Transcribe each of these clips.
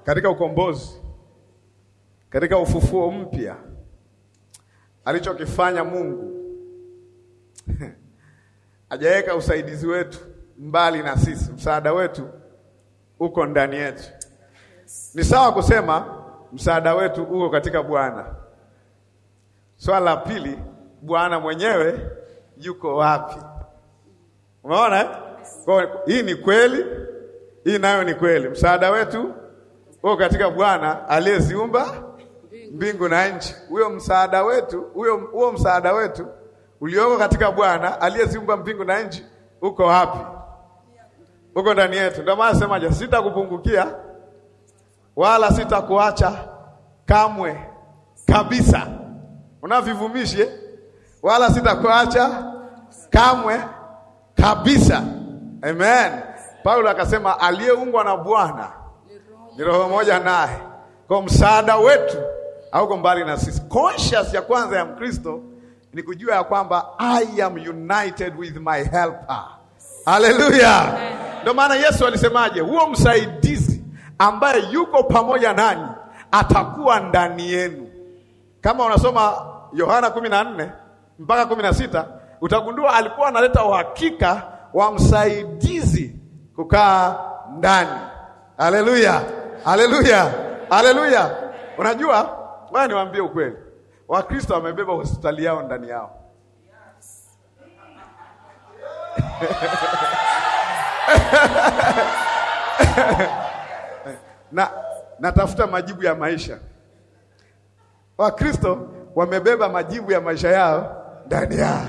katika ukombozi, katika ufufuo mpya, alichokifanya Mungu hajaweka usaidizi wetu mbali na sisi. Msaada wetu uko ndani yetu. Ni sawa kusema msaada wetu uko katika Bwana. Swala la pili, Bwana mwenyewe yuko wapi? Umeona eh? Hii ni kweli, hii nayo ni kweli. Msaada wetu uko katika Bwana aliyeziumba mbingu na nchi. Huo msaada wetu ulioko katika Bwana aliyeziumba mbingu na nchi uko wapi? Uko ndani yetu. Ndio maana semaje, sitakupungukia wala sitakuacha kamwe kabisa. Unavivumishi wala sitakuacha kamwe kabisa. Amen. Paulo akasema aliyeungwa na Bwana ni roho moja naye. Kwa msaada wetu hauko mbali na sisi. Conscious ya kwanza ya Mkristo ni kujua ya kwamba I am united with my helper. Hallelujah. Ndio maana Yesu alisemaje, huo msaidizi ambaye yuko pamoja nani atakuwa ndani yenu. Kama unasoma Yohana 14 mpaka 16 utagundua alikuwa analeta uhakika wa msaidizi kukaa ndani. Haleluya. Haleluya. Haleluya. Unajua, wewe niwaambie ukweli. Wakristo wamebeba hospitali yao ndani yao. Natafuta majibu ya maisha. Wakristo wamebeba majibu ya maisha yao ndani yao.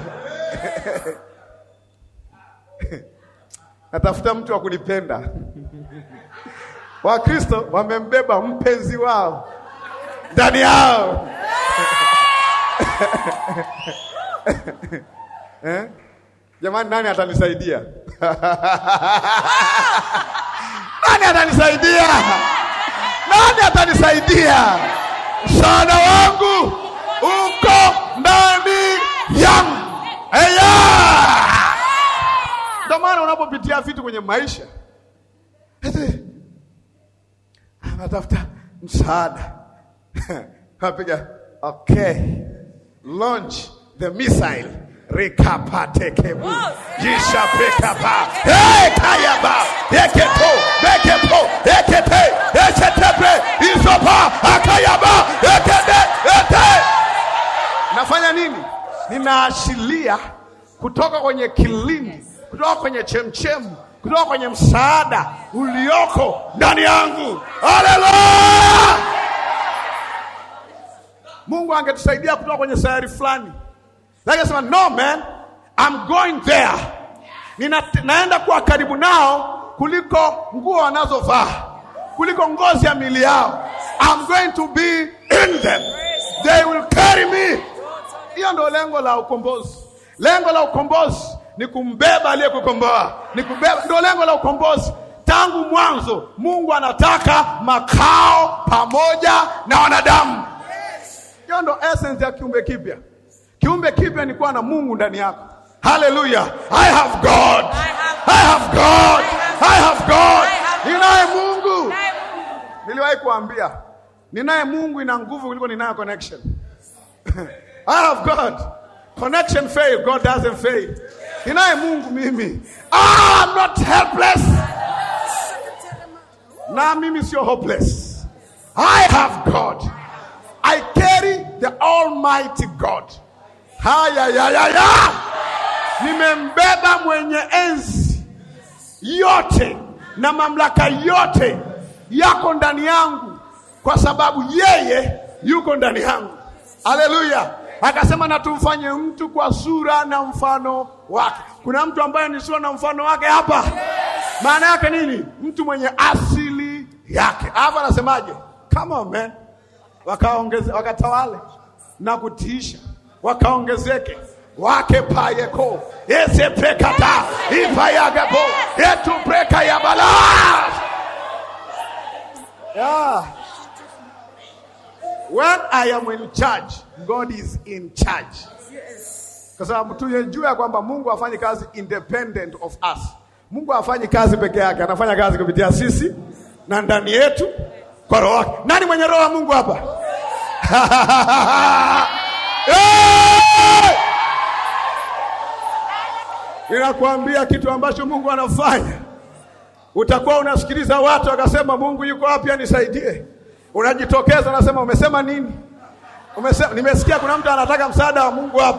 Natafuta mtu wa kunipenda. Wakristo wamembeba mpenzi wao ndani yao. Jamani, nani atanisaidia? Nani atanisaidia? Nani atanisaidia? Msaada wangu uko ndani yangu. Ndio maana unapopitia vitu kwenye maisha, natafuta msaada. Hapiga okay. Launch the missile. Rekapatekebu. Yishapekapa. Hey kayaba. Ekepo, bekepo, ekete, echetepe, isopa, akayaba, ekede, ete. Nafanya nini? Ninaashiria kutoka kwenye kilindi, kutoka kwenye chemchemu, kutoka kwenye msaada ulioko ndani yangu. Haleluya! Mungu angetusaidia kutoka kwenye sayari fulani. Lakini sema no man, I'm going there. Naenda kuwa karibu nao kuliko nguo wanazovaa, kuliko ngozi ya miili yao. I'm going to be in them. They will carry me. Hiyo ndio lengo la ukombozi. Lengo la ukombozi ni kumbeba aliyekukomboa. Ni kubeba, ndio lengo la ukombozi. Tangu mwanzo Mungu anataka makao pamoja na wanadamu. Hiyo ndio essence ya kiumbe kipya. Kiumbe kipya ni kuwa na Mungu ndani yako. Hallelujah. I have God. I have God. I have God. Ninaye Mungu. Niliwahi kuambia, ninaye Mungu ina nguvu kuliko ninaye connection. I have God. Connection fail, God doesn't fail. Ninaye Mungu mimi. I'm not helpless. Na mimi sio hopeless. I have God. I carry the Almighty God. Haya. Nimembeba mwenye enzi yote na mamlaka yote yako ndani yangu, kwa sababu yeye yuko ndani yangu. Haleluya. Akasema na tumfanye mtu kwa sura na mfano wake. Kuna mtu ambaye ni sura na mfano wake hapa. Maana yake nini? Mtu mwenye asili yake. Hapa anasemaje? Come on man. Wakatawale na kutiisha, wakaongezeke, wake payeko, ese prekata, ipayagabo, etu preka ya bala. Yeah. When I am in charge, God is in charge. Kwa sababu tunajua kwamba Mungu hafanyi kazi independent of us. Mungu hafanyi kazi peke yake, anafanya kazi kupitia sisi na ndani yetu kwa roho wake. Nani mwenye roho wa Mungu hapa? Ninakwambia kitu ambacho Mungu anafanya. Utakuwa unasikiliza watu wakasema Mungu yuko wapi anisaidie. Unajitokeza unasema umesema nini? Umesema nimesikia kuna mtu anataka msaada wa Mungu hapa.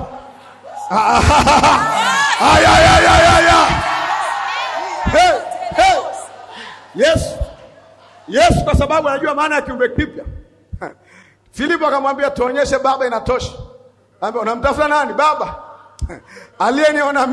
Hey. Yes, kwa sababu anajua maana ya kiumbe kipya. Filipo akamwambia tuonyeshe Baba inatosha. Anambia unamtafuta nani? Baba. Aliyeniona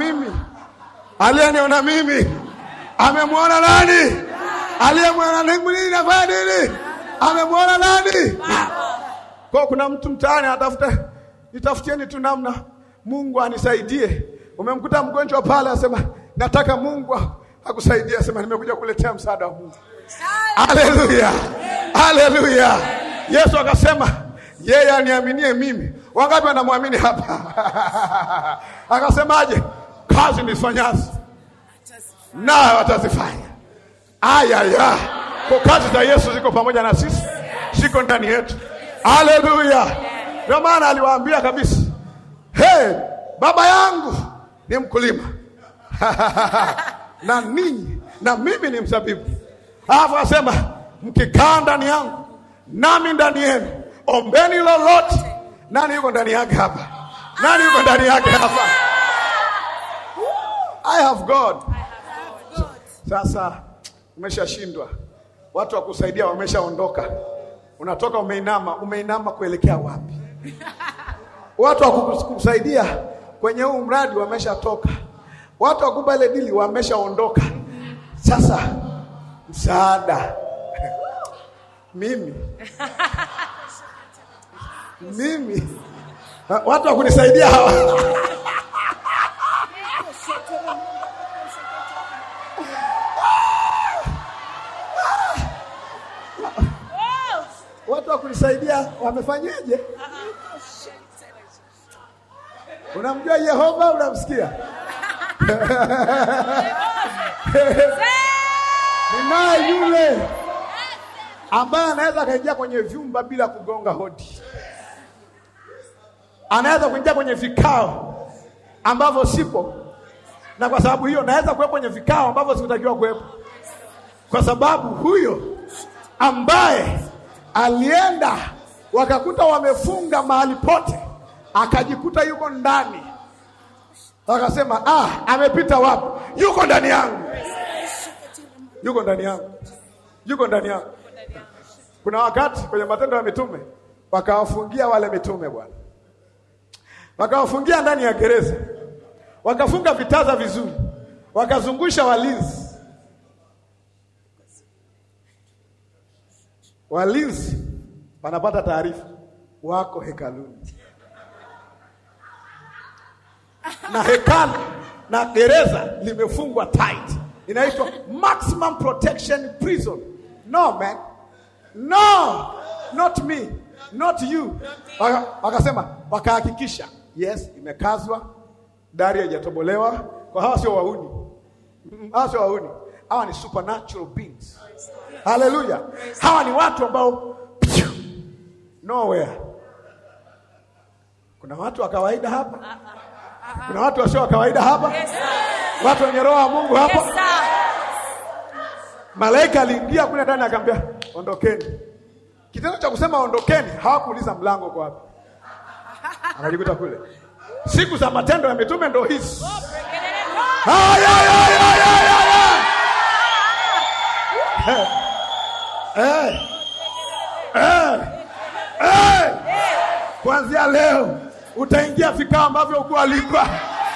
mimi. Amemwona nani? Aliyemwona nini nafanya nini? Amemwona nani? Kwa kuna mtu mtaani anatafuta, nitafutieni tu namna Mungu anisaidie. Umemkuta mgonjwa pale asema nataka Mungu akusaidie, asema nimekuja kuletea msaada wa Mungu. Haleluya. Yesu akasema yeye aniaminie mimi. Wangapi wanamwamini hapa? Akasemaje? Kazi nifanyazo na watazifanya. Kwa kazi za Yesu ziko pamoja na sisi, ziko ndani yetu. Haleluya. Ndio maana aliwaambia kabisa, hey, baba yangu ni mkulima na ninyi na mimi ni mzabibu. Alafu asema mkikaa ndani yangu nami ndani yenu, ombeni lolote. Nani yuko ndani yake hapa? I have God. Sasa umeshashindwa. Watu wa kusaidia wameshaondoka. Unatoka umeinama kuelekea wapi? Watu wa kukusaidia kwenye huu mradi wameshatoka. Watu wa kuba ile dili wameshaondoka. Sasa msaada. Mimi. Watu wa kunisaidia hawa. Watu wa kunisaidia wamefanyaje? Unamjua Yehova, unamsikia? Ninaye yule ambaye anaweza kaingia kwenye vyumba bila kugonga hodi. Anaweza kuingia kwenye vikao ambavyo sipo. Na kwa sababu hiyo naweza kuwepo kwenye vikao ambavyo sikutakiwa kuwepo. Kwa sababu huyo ambaye alienda wakakuta wamefunga mahali pote, akajikuta yuko ndani. Wakasema, amepita wapi? Yuko ndani yangu. Kuna wakati kwenye Matendo ya Mitume wakawafungia wale mitume bwana. Wakawafungia ndani ya gereza. Wakafunga vitaza vizuri. Wakazungusha walinzi wanapata taarifa wako hekaluni. Na hekalu na gereza limefungwa tight. Inaitwa maximum protection prison. No man. No, not me, not you. Wakasema, wakahakikisha, yes, imekazwa, dari haijatobolewa. Kwa hawa sio wauni. Hawa ni supernatural beings. Hallelujah. Hawa ni watu ambao nowhere. Kuna watu wa kawaida hapa. Kuna watu wasio wa kawaida hapa. Yes, watu wenye roho wa Mungu hapa. Yes, malaika aliingia kule ndani akamwambia ondokeni. Kitendo cha kusema ondokeni, hawakuuliza mlango kwa wapi. Akajikuta kule. Siku za Matendo ya Mitume ndio hizi. Kuanzia leo utaingia vikao ambavyo ukualikwa.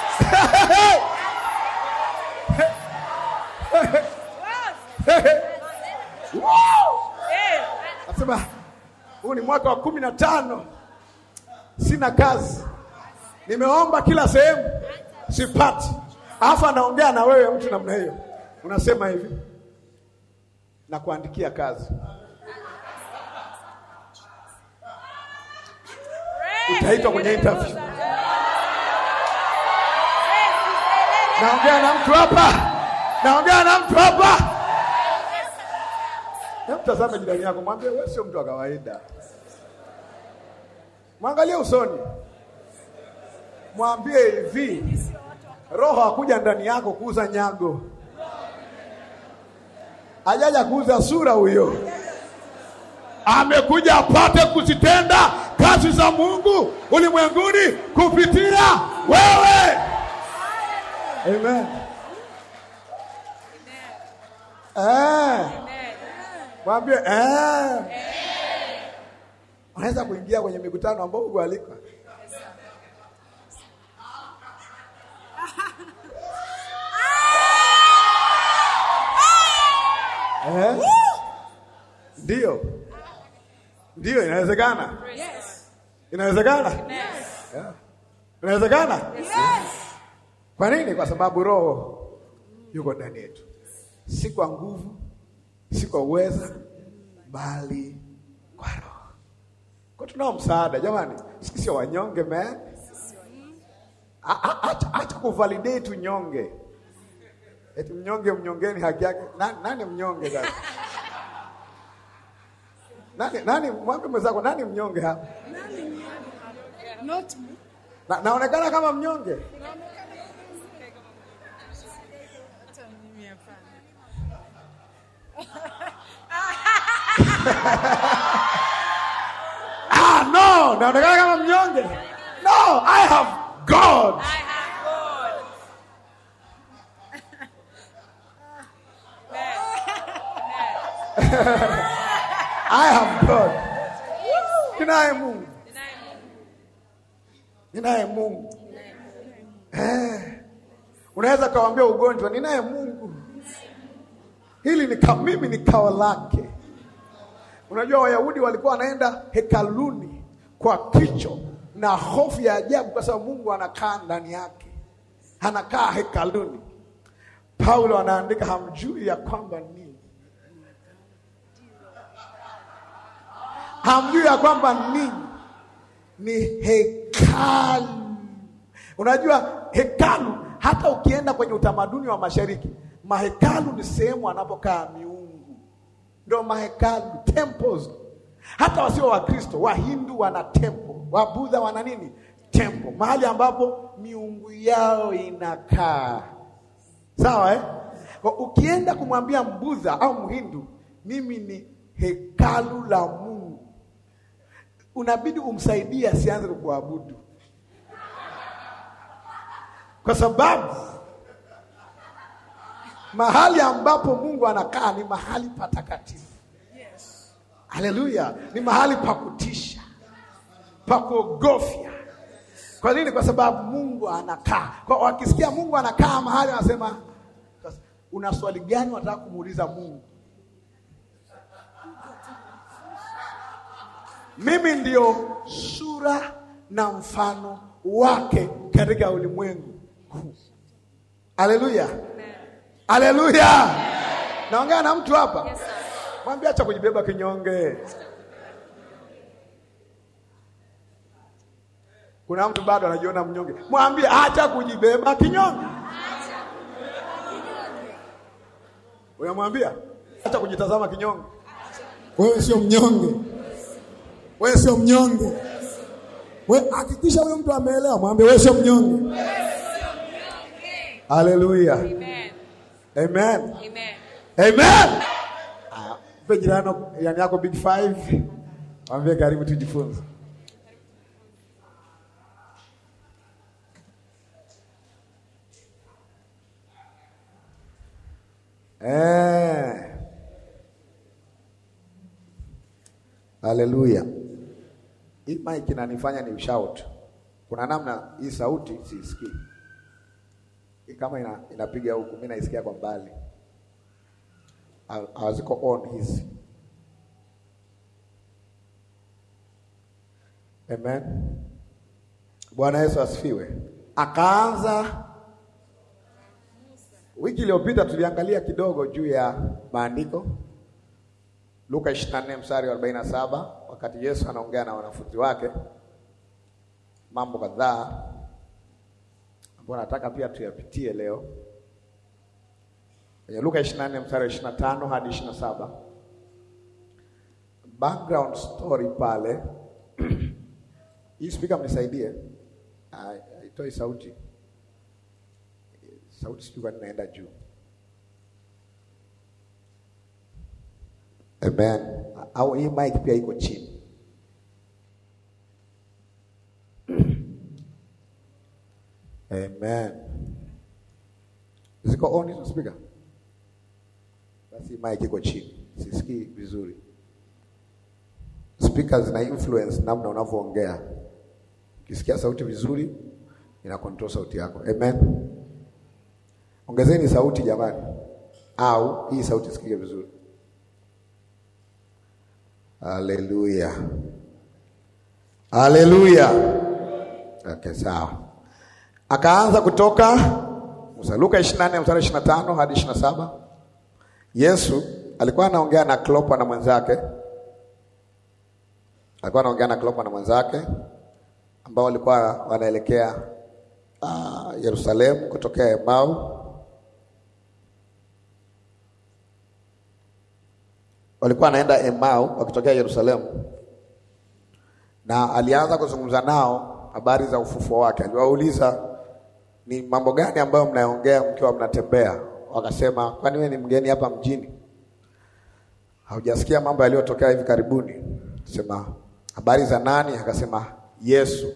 Nasema huu ni mwaka wa 15. Sina kazi. Nimeomba kila sehemu sipati. Alafu anaongea na wewe mtu namna hiyo. Unasema hivi, na kuandikia kazi. Utaitwa kwenye interview. Naongea na mtu hapa. Mtazame jirani yako, mwambie wewe sio mtu wa kawaida. Mwangalie usoni. Mwambie hivi, Roho hakuja ndani yako kuuza nyago. Hajaja kuuza sura huyo. Amekuja apate kuzitenda kazi za Mungu ulimwenguni kupitia wewe. Amen. Mwambie unaweza kuingia kwenye mikutano ambayo Mungu alika. Ndio inawezekana. Yes. Inawezekana? Yes. Yeah. Inawezekana? Yes. Kwa nini? Kwa sababu Roho yuko ndani yetu. Si kwa nguvu, si kwa uweza, bali kwa Roho. Kwa tunao msaada jamani. Sisi wanyonge man. Acha kuvalidate unyonge. Eti mnyongeni haki yake. Nani mnyonge sasa? Nani mwambie mwenzako nani mnyonge hapa? Nani mnyonge? Not me. Naonekana kama mnyonge. No, naonekana kama mnyonge. No, I have God. I have God. Ninaye Mungu. Ninaye Mungu. Unaweza kawaambia ugonjwa ninaye Mungu. Hili ni mimi ni kao lake. Unajua Wayahudi walikuwa wanaenda hekaluni kwa kicho na hofu ya ajabu kwa sababu Mungu anakaa ndani yake. Anakaa hekaluni. Paulo anaandika hamjui ya kwamba hamjui ya kwamba ni hekalu. Unajua hekalu, hata ukienda kwenye utamaduni wa mashariki, mahekalu ni sehemu anapokaa miungu. Ndio mahekalu, temples. Hata wasio wa Kristo, Wahindu wana temple, Wabudha wana nini? Temple. Mahali ambapo miungu yao inakaa. Sawa Kwa ukienda kumwambia Mbudha au Mhindu, mimi ni hekalu la Mungu, unabidi umsaidie asianze kuabudu. Kwa sababu mahali ambapo Mungu anakaa ni mahali patakatifu. Yes. Haleluya, ni mahali pa kutisha, pa kuogofya. Kwa nini? Kwa sababu Mungu anakaa. Kwa wakisikia Mungu anakaa mahali wanasema, una swali gani unataka kumuuliza Mungu? Mimi ndio sura na mfano wake katika ulimwengu. Haleluya. Haleluya. Naongea na mtu hapa. Yes, mwambie acha kujibeba kinyonge. Kuna mtu bado anajiona mnyonge. Mwambie acha kujibeba kinyonge. Unamwambia acha kujitazama kinyonge. Wewe sio mnyonge. Wewe sio mnyonge. Wewe hakikisha huyo mtu ameelewa, mwambie wewe sio mnyonge. Haleluya. Amen. Amen. Amen. Amen. Vijana yani yako big 5. Mwambie karibu tujifunze. Haleluya. Hii mic inanifanya ni shout. Kuna namna hii sauti sisikii. Kama inapiga huku mimi naisikia kwa mbali. Haziko on hizi. Amen. Bwana Yesu asifiwe. Akaanza wiki iliyopita tuliangalia kidogo juu ya maandiko. Luka 24 mstari wa 47 wakati Yesu anaongea na wanafunzi wake mambo kadhaa ambapo nataka pia tuyapitie leo. Kwenye Luka 24 mstari wa 25 hadi 27. background story pale. Hii speaker mnisaidie. Itoi sauti. Sauti sijui inaenda juu. Amen. Au hii mic pia iko chini. Amen. Ziko on hizo speaker? Basi mic iko chini. Sisikii vizuri. Speakers zina influence namna unavyoongea. Ukisikia sauti vizuri, ina control sauti yako. Amen. Ongezeni sauti jamani. Au hii sauti sikike vizuri. Haleluya. Haleluya. Okay, sawa. Akaanza kutoka Musa, Luka 24 mstari 25 hadi 27. Yesu alikuwa anaongea na Klopa na mwenzake. Ambao walikuwa wanaelekea Yerusalemu kutokea Emau. Walikuwa wanaenda Emau wakitokea Yerusalemu. Na alianza kuzungumza nao habari za ufufuo wake. Aliwauliza, ni mambo gani ambayo mnaongea mkiwa mnatembea? Wakasema, kwani wewe ni mgeni hapa mjini? Haujasikia mambo yaliyotokea hivi karibuni? Sema, habari za nani? Akasema, Yesu.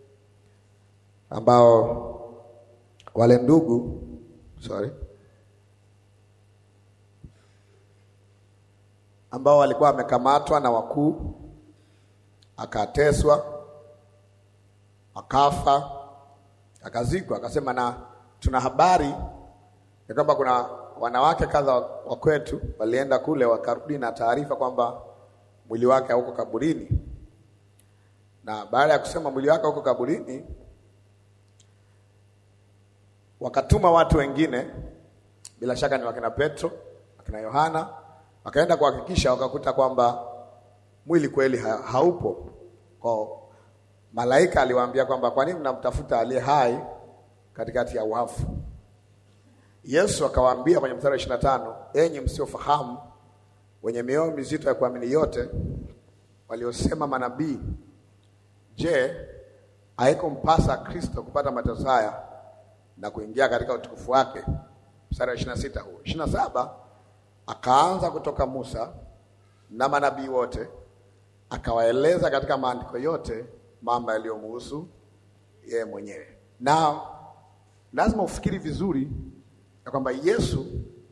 Ambao wale ndugu ambao walikuwa wamekamatwa na wakuu, akateswa, akafa, akazikwa. Akasema, na tuna habari ya kwamba kuna wanawake kadha wa kwetu walienda kule, wakarudi na taarifa kwamba mwili wake hauko kaburini. Na baada ya kusema mwili wake hauko kaburini, wakatuma watu wengine, bila shaka ni wakina Petro, wakina Yohana, wakaenda kuhakikisha, wakakuta kwamba mwili kweli haupo. Kwa malaika aliwaambia kwamba, kwa nini mnamtafuta aliye hai katikati ya wafu? Yesu akawaambia kwenye mstari wa 25, enyi msiofahamu, wenye mioyo mizito ya kuamini yote waliosema manabii, je, haikumpasa Kristo kupata mateso haya na kuingia katika utukufu wake? Mstari wa 26 huo. 27 akaanza kutoka Musa na manabii wote, akawaeleza katika maandiko yote mambo yaliyomhusu yeye mwenyewe. Na lazima ufikiri vizuri ya kwamba Yesu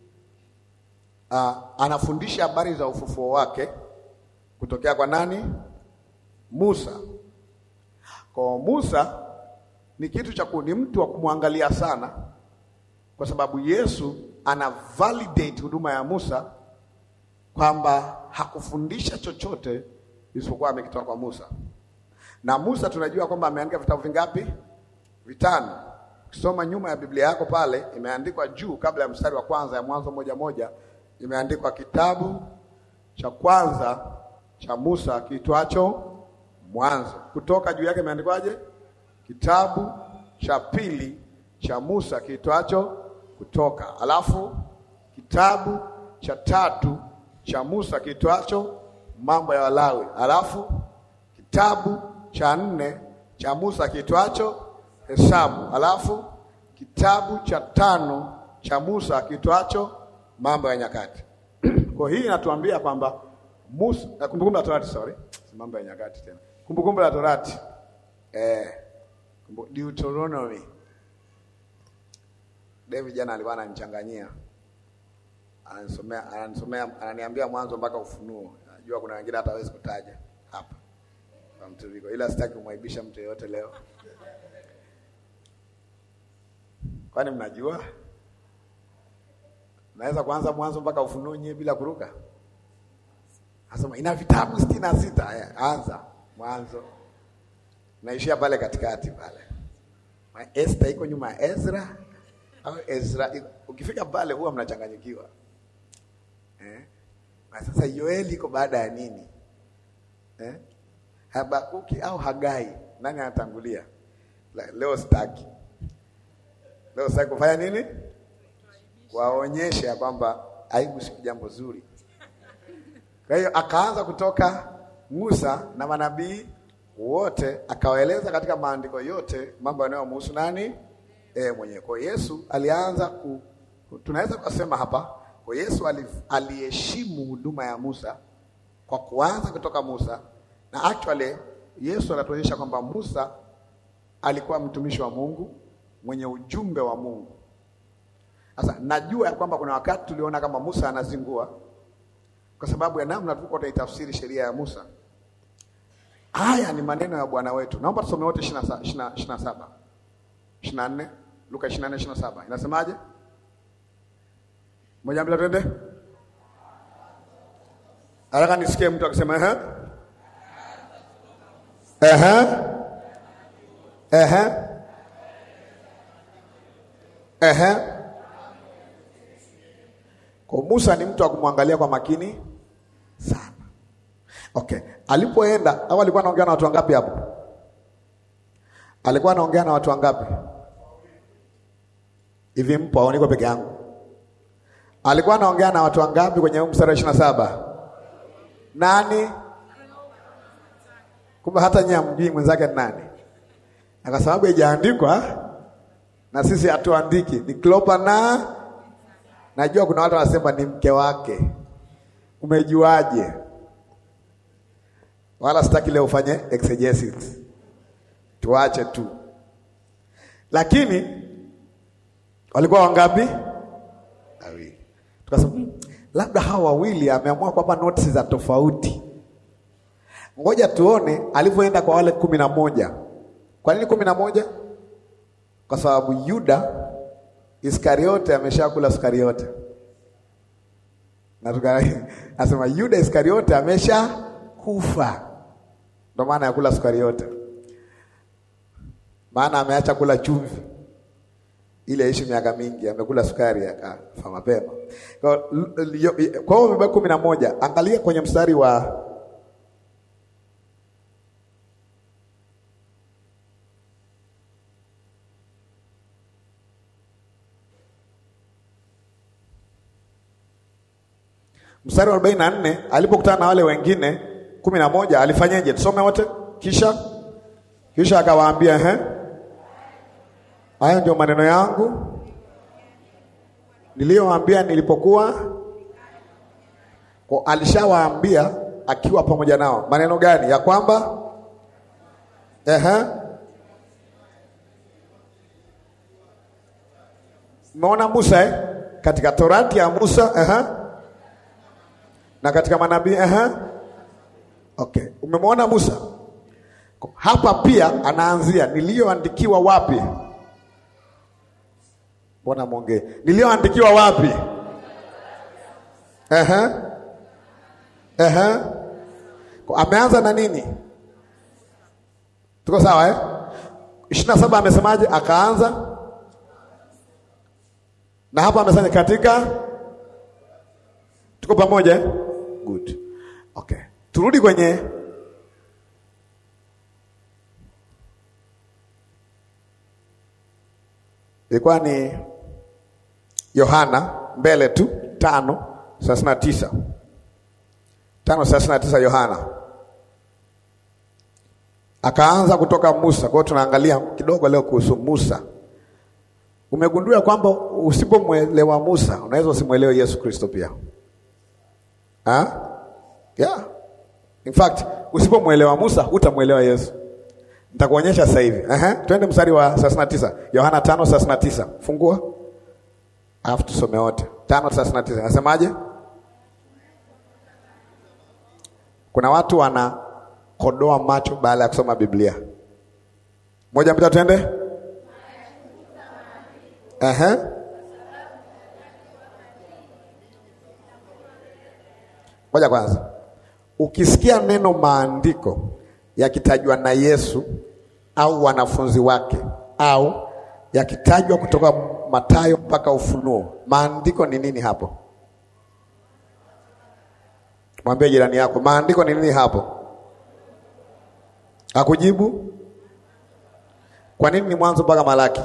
anafundisha habari za ufufuo wake kutokea kwa nani? Musa. Kwa Musa ni kitu cha ni mtu wa kumwangalia sana, kwa sababu Yesu ana validate huduma ya Musa kwamba hakufundisha chochote isipokuwa amekitoa kwa Musa. Na Musa tunajua kwamba ameandika vitabu vingapi? 5. Ukisoma nyuma ya Biblia yako pale, imeandikwa juu kabla ya mstari wa kwanza ya Mwanzo 1:1, imeandikwa kitabu cha kwanza cha Musa kiitwacho Mwanzo. Kutoka juu yake imeandikwaje? Kitabu cha pili cha Musa kiitwacho Kutoka. Alafu kitabu cha tatu cha Musa kiitwacho Mambo ya Walawi. Alafu kitabu cha 4 cha Musa kiitwacho Hesabu. Alafu kitabu cha 5 cha Musa kiitwacho Mambo ya Nyakati. Kwa hii inatuambia kwamba Musa, Kumbukumbu la Torati, Mambo ya Nyakati tena. Kumbukumbu la Torati. Deuteronomy. David jana alikuwa ananichanganyia. Ananiambia Mwanzo mpaka Ufunuo. Najua kuna wengine hata hawezi kutaja hapa kwa mtiririko, ila sitaki kumwaibisha mtu yeyote leo. Kwani mnajua? Naweza kuanza Mwanzo mpaka Ufunuo nyewe bila kuruka? Anasema ina vitabu 66. Anza Mwanzo. Naishia pale katikati pale. Esther iko nyuma ya Ezra au Ezra. Ukifika pale huwa mnachanganyikiwa. Na sasa Yoeli iko baada ya nini? Habakuki au Hagai? Nani anatangulia? Leo sitaki kufanya nini? Waonyeshe kwamba aibu si jambo zuri. Kwa hiyo akaanza kutoka Musa na manabii wote, akawaeleza katika maandiko yote mambo yanayomhusu nani? Mwenyewe. Kwa Yesu alianza tunaweza kusema hapa, kwa Yesu aliheshimu huduma ya Musa kwa kuanza kutoka Musa, na actually Yesu anatuonyesha kwamba Musa alikuwa mtumishi wa Mungu mwenye ujumbe wa Mungu. Sasa najua ya kwamba kuna wakati tuliona kama Musa anazingua kwa sababu ya namna tulikuwa tunaitafsiri sheria ya Musa. Haya ni maneno ya Bwana wetu. Naomba tusome wote 27. 24, Luka 24:27. Inasemaje? Moja mbili twende. Haraka nisikie mtu akisema Kwa Musa ni mtu wa kumwangalia kwa makini sana. Okay. Alipoenda, au alikuwa anaongea na watu wangapi hapo? Alikuwa anaongea na watu wangapi? Hivi mpo au niko peke yangu? Alikuwa anaongea na watu wangapi kwenye mstari wa 27? Nani? Kumbe hata nyinyi mjui mwenzake ni nani. Na kwa sababu haijaandikwa na sisi hatuandiki, ni Klopa na najua kuna watu wanasema ni mke wake. Umejuaje? Wala sitaki leo ufanye exegesis. Tuache tu. Lakini walikuwa wangapi? Wawili. Tukasema labda hawa wawili ameamua kwamba notes za tofauti. Ngoja tuone alivyoenda kwa wale 11. Kwa nini 11? Kwa sababu Yuda Iskariote ameshakula Iskariote. Na tukasema Yuda Iskariote ameshakufa. Ndio maana ya kula Iskariote. Maana ameacha kula chumvi. Ile ishi miaka mingi, amekula sukari akafa mapema. Kwa hiyo mbeba 11. Angalia kwenye mstari wa mstari wa 44, alipokutana na wale wengine 11 alifanyaje? Tusome wote. Kisha akawaambia haya ndio maneno yangu niliyowaambia nilipokuwa. Kwa alishawaambia akiwa pamoja nao. Maneno gani? Ya kwamba umeona Musa katika Torati ya Musa na katika manabii Okay, umemwona Musa. Hapa pia anaanzia niliyoandikiwa wapi? Mbona muongee? Niliyoandikiwa wapi? Ameanza na nini? Tuko sawa 27 amesemaje? Akaanza. Na hapa amesema katika. Tuko pamoja Good. Okay. Turudi kwenye ilikuwa ni Yohana mbele tu 5:39. 5:39 Yohana. Akaanza kutoka Musa. Kwa hiyo tunaangalia kidogo leo kuhusu Musa. Umegundua kwamba usipomwelewa Musa unaweza usimuelewe Yesu Kristo pia. Yeah. In fact, usipomwelewa Musa hutamuelewa Yesu. Nitakuonyesha sasa hivi. Twende mstari wa 39. Yohana 5:39. Fungua. Alafu tusome wote. 5:39. Nasemaje? Kuna watu wanakodoa macho baada ya kusoma Biblia. Moja mbili twende. Moja kwanza. Ukisikia neno maandiko yakitajwa na Yesu au wanafunzi wake au yakitajwa kutoka Mathayo mpaka Ufunuo, maandiko ni nini hapo? Mwambie jirani yako, maandiko ni nini hapo? Hakujibu? Kwa nini ni Mwanzo mpaka Malaki?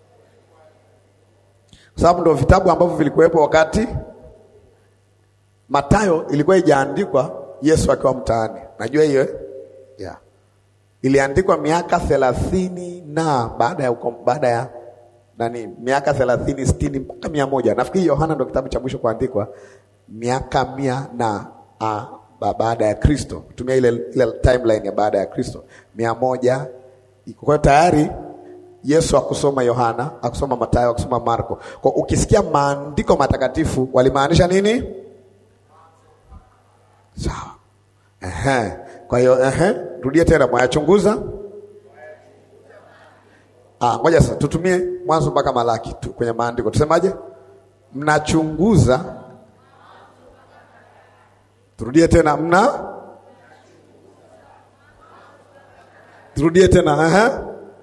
Kwa sababu ndio vitabu ambavyo vilikuwepo wakati Mathayo ilikuwa ijaandikwa Yesu akiwa mtaani. Najua hiyo yeah. Iliandikwa miaka 30 na baada ya miaka 30, 60 mpaka 100. Nafikiri Yohana ndio kitabu cha mwisho kuandikwa miaka 100 na baada ya Kristo. Tumia ile timeline ya baada ya Kristo. 100 iko tayari Yesu akusoma Yohana, akusoma Mathayo, akusoma Marko. Kwa ukisikia maandiko matakatifu walimaanisha nini? Sawa. Kwa hiyo rudia tena, mwayachunguza. Ngoja sasa tutumie Mwanzo mpaka Malaki tu kwenye maandiko. Tusemaje? Mnachunguza. Turudie tena, turudie tena.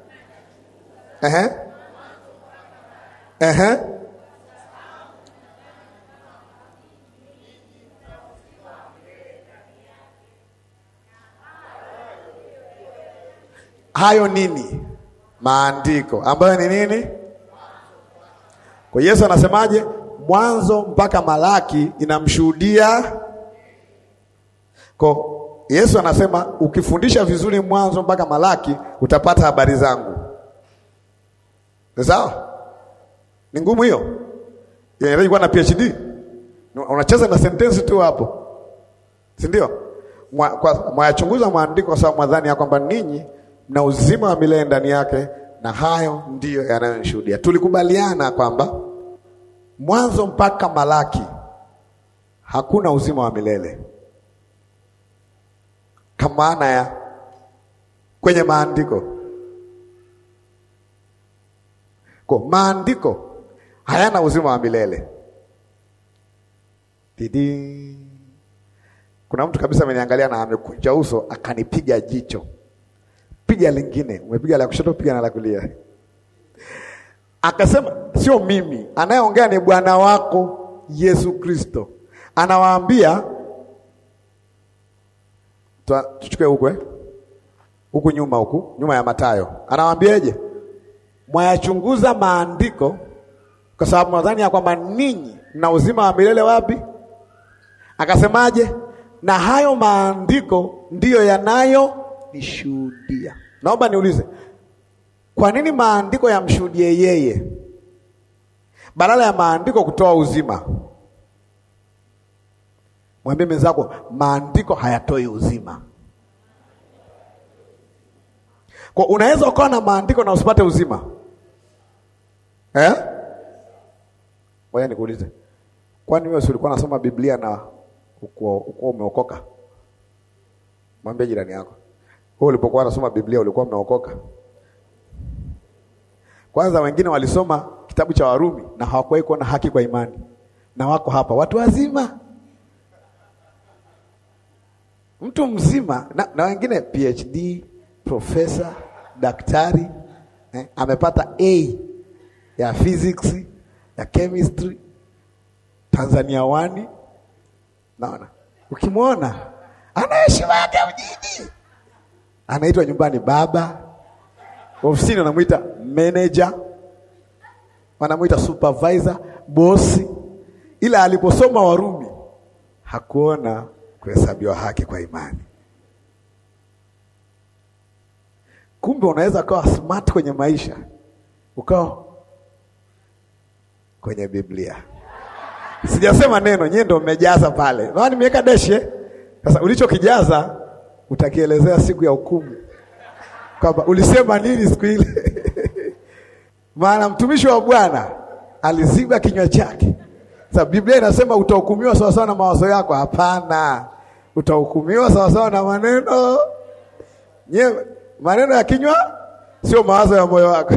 Hayo nini? Maandiko ambayo ni nini? Kwa Yesu anasemaje? Mwanzo mpaka Malaki inamshuhudia. Kwa Yesu anasema ukifundisha vizuri Mwanzo mpaka Malaki utapata habari zangu. Ni sawa? Ni ngumu hiyo? Inahitaji kuwa na PhD. Unacheza na sentence tu hapo. Si ndio? Mwayachunguza maandiko kwa sababu mwadhani ya kwamba ninyi na uzima wa milele ndani yake, na hayo ndiyo yanayoshuhudia. Tulikubaliana kwamba Mwanzo mpaka Malaki hakuna uzima wa milele kama maana ya kwenye maandiko. Kwa maandiko hayana uzima wa milele. Kuna mtu kabisa ameniangalia na amekunja uso akanipiga jicho. Piga lingine, umepiga la kushoto, piga na la kulia. Akasema sio mimi, anayeongea ni Bwana wako Yesu Kristo. Anawaambia tuchukue huku nyuma ya Mathayo. Anawaambiaje? Mwayachunguza maandiko kwa sababu nadhani ya kwamba ninyi mna uzima wa milele wapi? Akasemaje? Na hayo maandiko ndiyo yanayo nishuhudia. Naomba niulize, kwa nini maandiko yamshuhudie yeye badala ya maandiko kutoa uzima? Mwambie mwenzako maandiko hayatoi uzima. Kwa unaweza ukawa na maandiko na usipate uzima. Wewe nikuulize, kwani wewe ulikuwa unasoma Biblia na uko umeokoka? Mwambie jirani yako, wewe ulipokuwa unasoma Biblia ulikuwa umeokoka? Kwanza wengine walisoma kitabu cha Warumi na hawakuwahi kuona haki kwa imani, na wako hapa watu wazima, mtu mzima na wengine PhD, profesa, daktari, amepata A ya physics, ya chemistry, Tanzania 1. Naona ukimwona ana heshima yake mjini, anaitwa nyumbani baba, ofisini wanamuita manager, wanamuita supervisor, bosi. Ila aliposoma Warumi hakuona kuhesabiwa haki kwa imani. Kumbe unaweza kuwa smart kwenye maisha ukao kwenye Biblia. Sijasema neno, nyie ndio mmejaza pale. Maana nimeweka deshe. Sasa ulichokijaza utakielezea siku ya hukumu. Kwamba ulisema nini siku ile? Maana mtumishi wa Bwana aliziba kinywa chake. Sasa Biblia inasema utahukumiwa sawa sawa na mawazo yako. Hapana. Utahukumiwa sawa sawa na maneno. Nyie maneno ya kinywa sio mawazo ya moyo wako.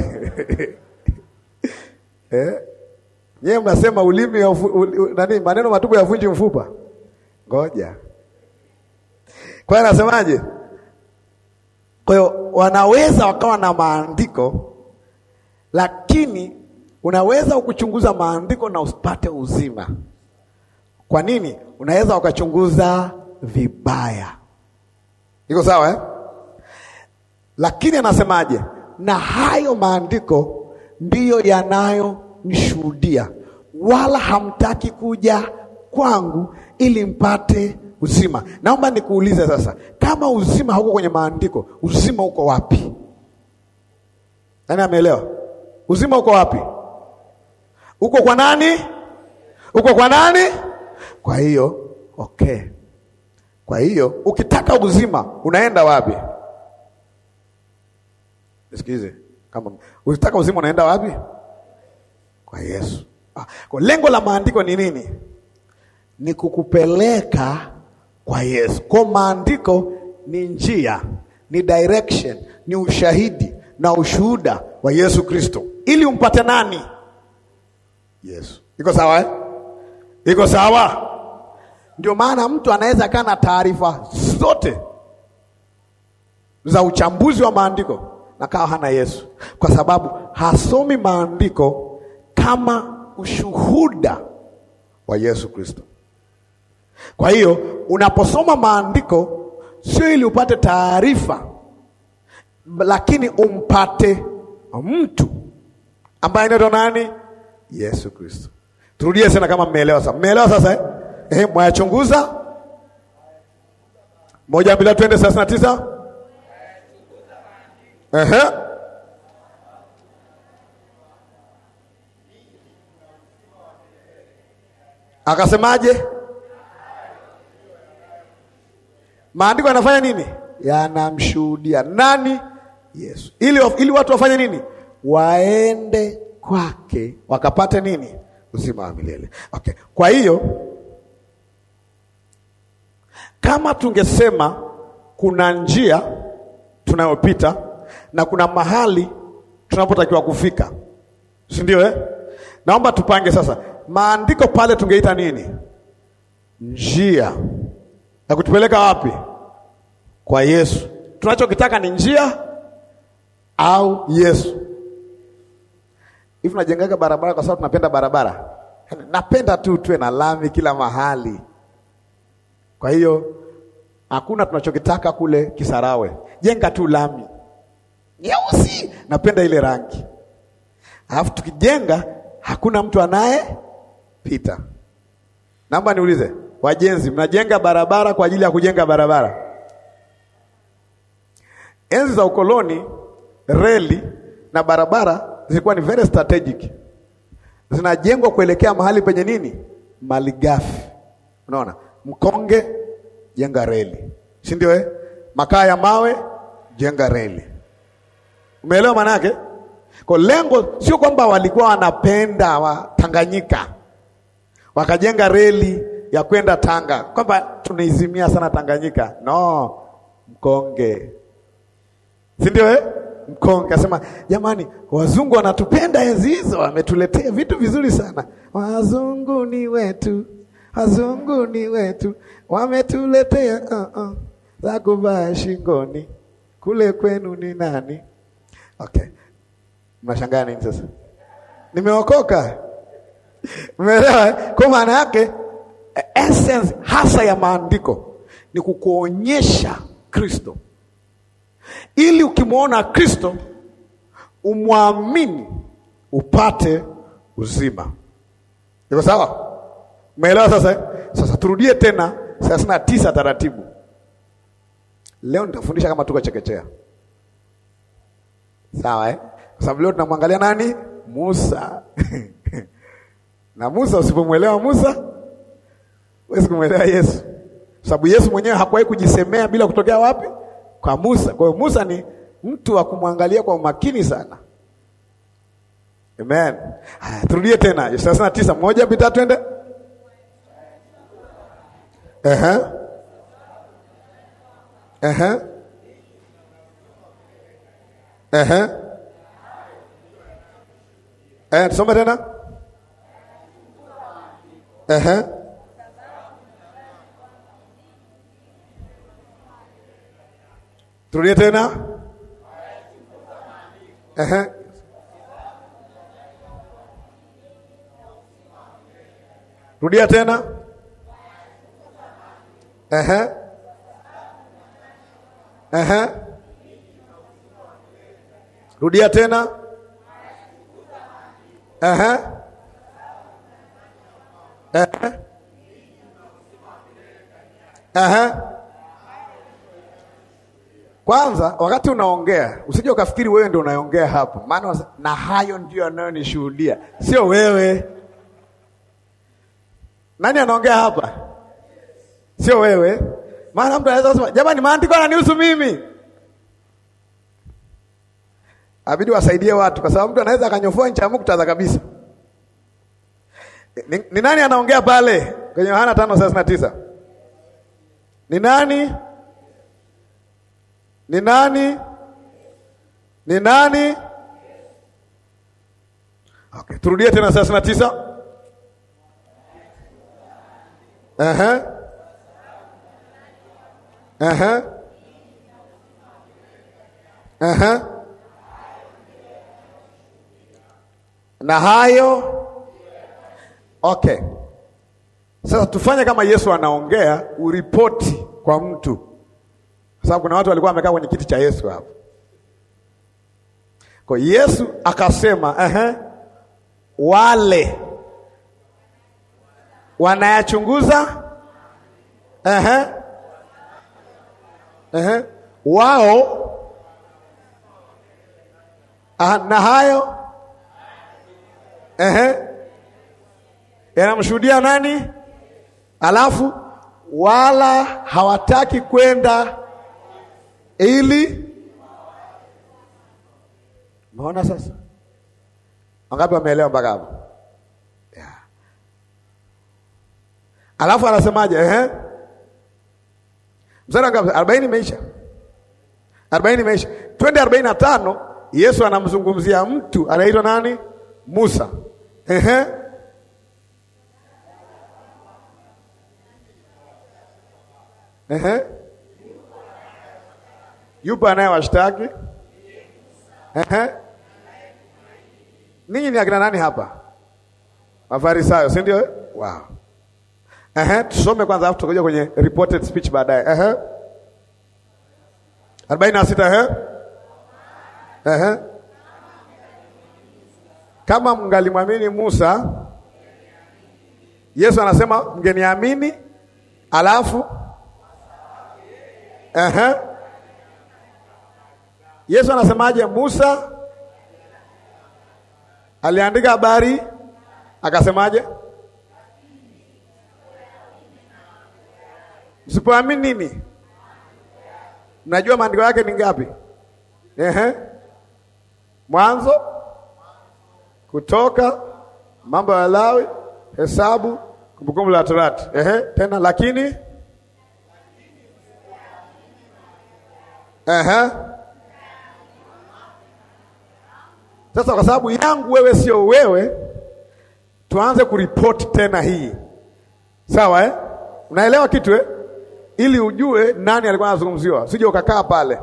Nyie mnasema ulimi maneno matupu yavunji mfupa. Ngoja. Kwa hiyo nasemaje? Kwa hiyo wanaweza wakawa na maandiko, lakini unaweza ukuchunguza maandiko na usipate uzima. Kwa nini? Unaweza ukachunguza vibaya. Iko sawa Lakini anasemaje? Na hayo maandiko ndiyo yanayo nishuhudia, wala hamtaki kuja kwangu ili mpate uzima. Naomba nikuulize sasa, kama uzima hauko kwenye maandiko, uzima uko wapi? Nani ameelewa? Uzima uko wapi? Uko kwa nani? Uko kwa nani? Kwa hiyo, okay. Kwa hiyo, ukitaka uzima, unaenda wapi? Nisikize. Kama ukitaka uzima unaenda wapi? Kwa Yesu. Kwa lengo la maandiko ni nini? Ni kukupeleka kwa Yesu. Kwa maandiko ni njia, ni direction, ni ushahidi na ushuhuda wa Yesu Kristo. Ili umpate nani? Yesu. Iko sawa eh? Iko sawa? Ndio maana mtu anaweza kaa na taarifa zote za uchambuzi wa maandiko na kawa hana Yesu, kwa sababu hasomi maandiko kama ushuhuda wa Yesu Kristo. Kwa hiyo unaposoma maandiko sio ili upate taarifa, lakini umpate mtu ambaye anaitwa nani? Yesu Kristo. Turudie sana kama mmeelewa sasa. Mmeelewa sasa eh? Mwayachunguza 1 2 twende 39. Akasemaje? Maandiko yanafanya nini? Yanamshuhudia nani? Yesu. Ili watu wafanye nini? Waende kwake wakapate nini? Uzima wa milele. Okay. Kwa hiyo kama tungesema kuna njia tunayopita na kuna mahali tunapotakiwa kufika, si ndio eh? Naomba tupange sasa. Maandiko pale tungeita nini? Njia ya kutupeleka wapi? Kwa Yesu. Tunachokitaka ni njia au Yesu? Hivi najengaga barabara kwa sababu tunapenda barabara. Napenda tu tuwe na lami kila mahali. Kwa hiyo hakuna tunachokitaka kule Kisarawe. Jenga tu lami nyeusi, napenda ile rangi. Alafu tukijenga hakuna mtu anaye pita. Naomba niulize, wajenzi mnajenga barabara kwa ajili ya kujenga barabara? Enzi za ukoloni, reli na barabara zilikuwa ni very strategic. Zinajengwa kuelekea mahali penye nini? Malighafi. Unaona? Mkonge, jenga reli. Si ndio eh? Makaa ya mawe, jenga reli. Umeelewa maana yake? Kwa lengo sio kwamba walikuwa wanapenda wa Tanganyika wakajenga reli ya kwenda Tanga, kwamba tunaizimia sana Tanganyika. No, mkonge. Si ndio eh? Mkonge asema, jamani, wazungu wanatupenda enzi hizo, wametuletea vitu vizuri sana. Wazungu ni wetu. Wazungu ni wetu. Wametuletea za kuvaa shingoni. Kule kwenu ni nani? Okay. Mnashangaa nini sasa? Nimeokoka. Umeelewa? Kwa maana yake essence hasa ya maandiko ni kukuonyesha Kristo. Ili ukimwona Kristo umwamini upate uzima. Iko sawa? Umeelewa sasa? Sasa turudie tena 39 taratibu. Leo nitafundisha kama tuko chekechea. Sawa eh? Kwa sababu leo tunamwangalia nani? Musa. Na Musa, usipomwelewa Musa, huwezi kumwelewa Yesu. Sababu Yesu mwenyewe hakuwahi kujisemea bila kutokea wapi? Kwa Musa. Kwa hiyo Musa ni mtu wa kumwangalia kwa umakini sana. Amen. Turudie tena 39 1 2 twende. Tusome tena. Turudie tena. Rudia tena. Rudia tena. Kwanza wakati unaongea usije ukafikiri wewe ndio unaongea hapo, maana na hayo ndio anayonishuhudia, sio wewe. Nani anaongea hapa? Sio wewe. Maana mtu anaweza kusema jamani, maandiko yananihusu mimi. Abidi wasaidie watu, kwa sababu mtu anaweza akanyofoa ncha muktadha kabisa. Ni nani anaongea pale kwenye Yohana 5:39? Ni nani? Ni nani? Ni nani? Okay, turudie tena 39. Na hayo. Okay. Sasa tufanye kama Yesu anaongea, uripoti kwa mtu. Kwa sababu kuna watu walikuwa wamekaa kwenye kiti cha Yesu hapo. Kwa Yesu akasema, wale wanayachunguza wao na hayo yanamshuhudia nani? Alafu wala hawataki kwenda ili. Unaona sasa? Wangapi wameelewa mpaka hapo? Yeah. Alafu anasemaje? Mstari ngapi? 40 imeisha. 40 imeisha. Twende 45. Yesu anamzungumzia mtu anaitwa nani? Musa. Yupo anayewashtaki. Ninyi ni akina nani hapa? Mafarisayo, si ndio? Wow. Tusome kwanza afu tutakuja kwenye reported speech baadaye. 46. Kama mngalimwamini Musa, Yesu anasema mngeniamini, alafu Yesu anasemaje? Musa aliandika habari akasemaje? Msipoamini nini? Mnajua maandiko yake ni ngapi? Mwanzo, Kutoka, Mambo ya Lawi, Hesabu, Kumbukumbu la Torati. Tena lakini Sasa kwa sababu yangu wewe sio wewe, tuanze kuripoti tena hii. Sawa Unaelewa kitu ili ujue nani alikuwa anazungumziwa. Usije ukakaa pale.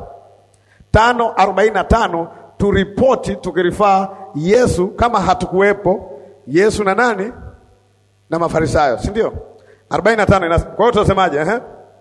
5:45 turipoti tukirifaa Yesu kama hatukuwepo, Yesu na nani? Na Mafarisayo, si ndio? 45 kwa hiyo tunasemaje?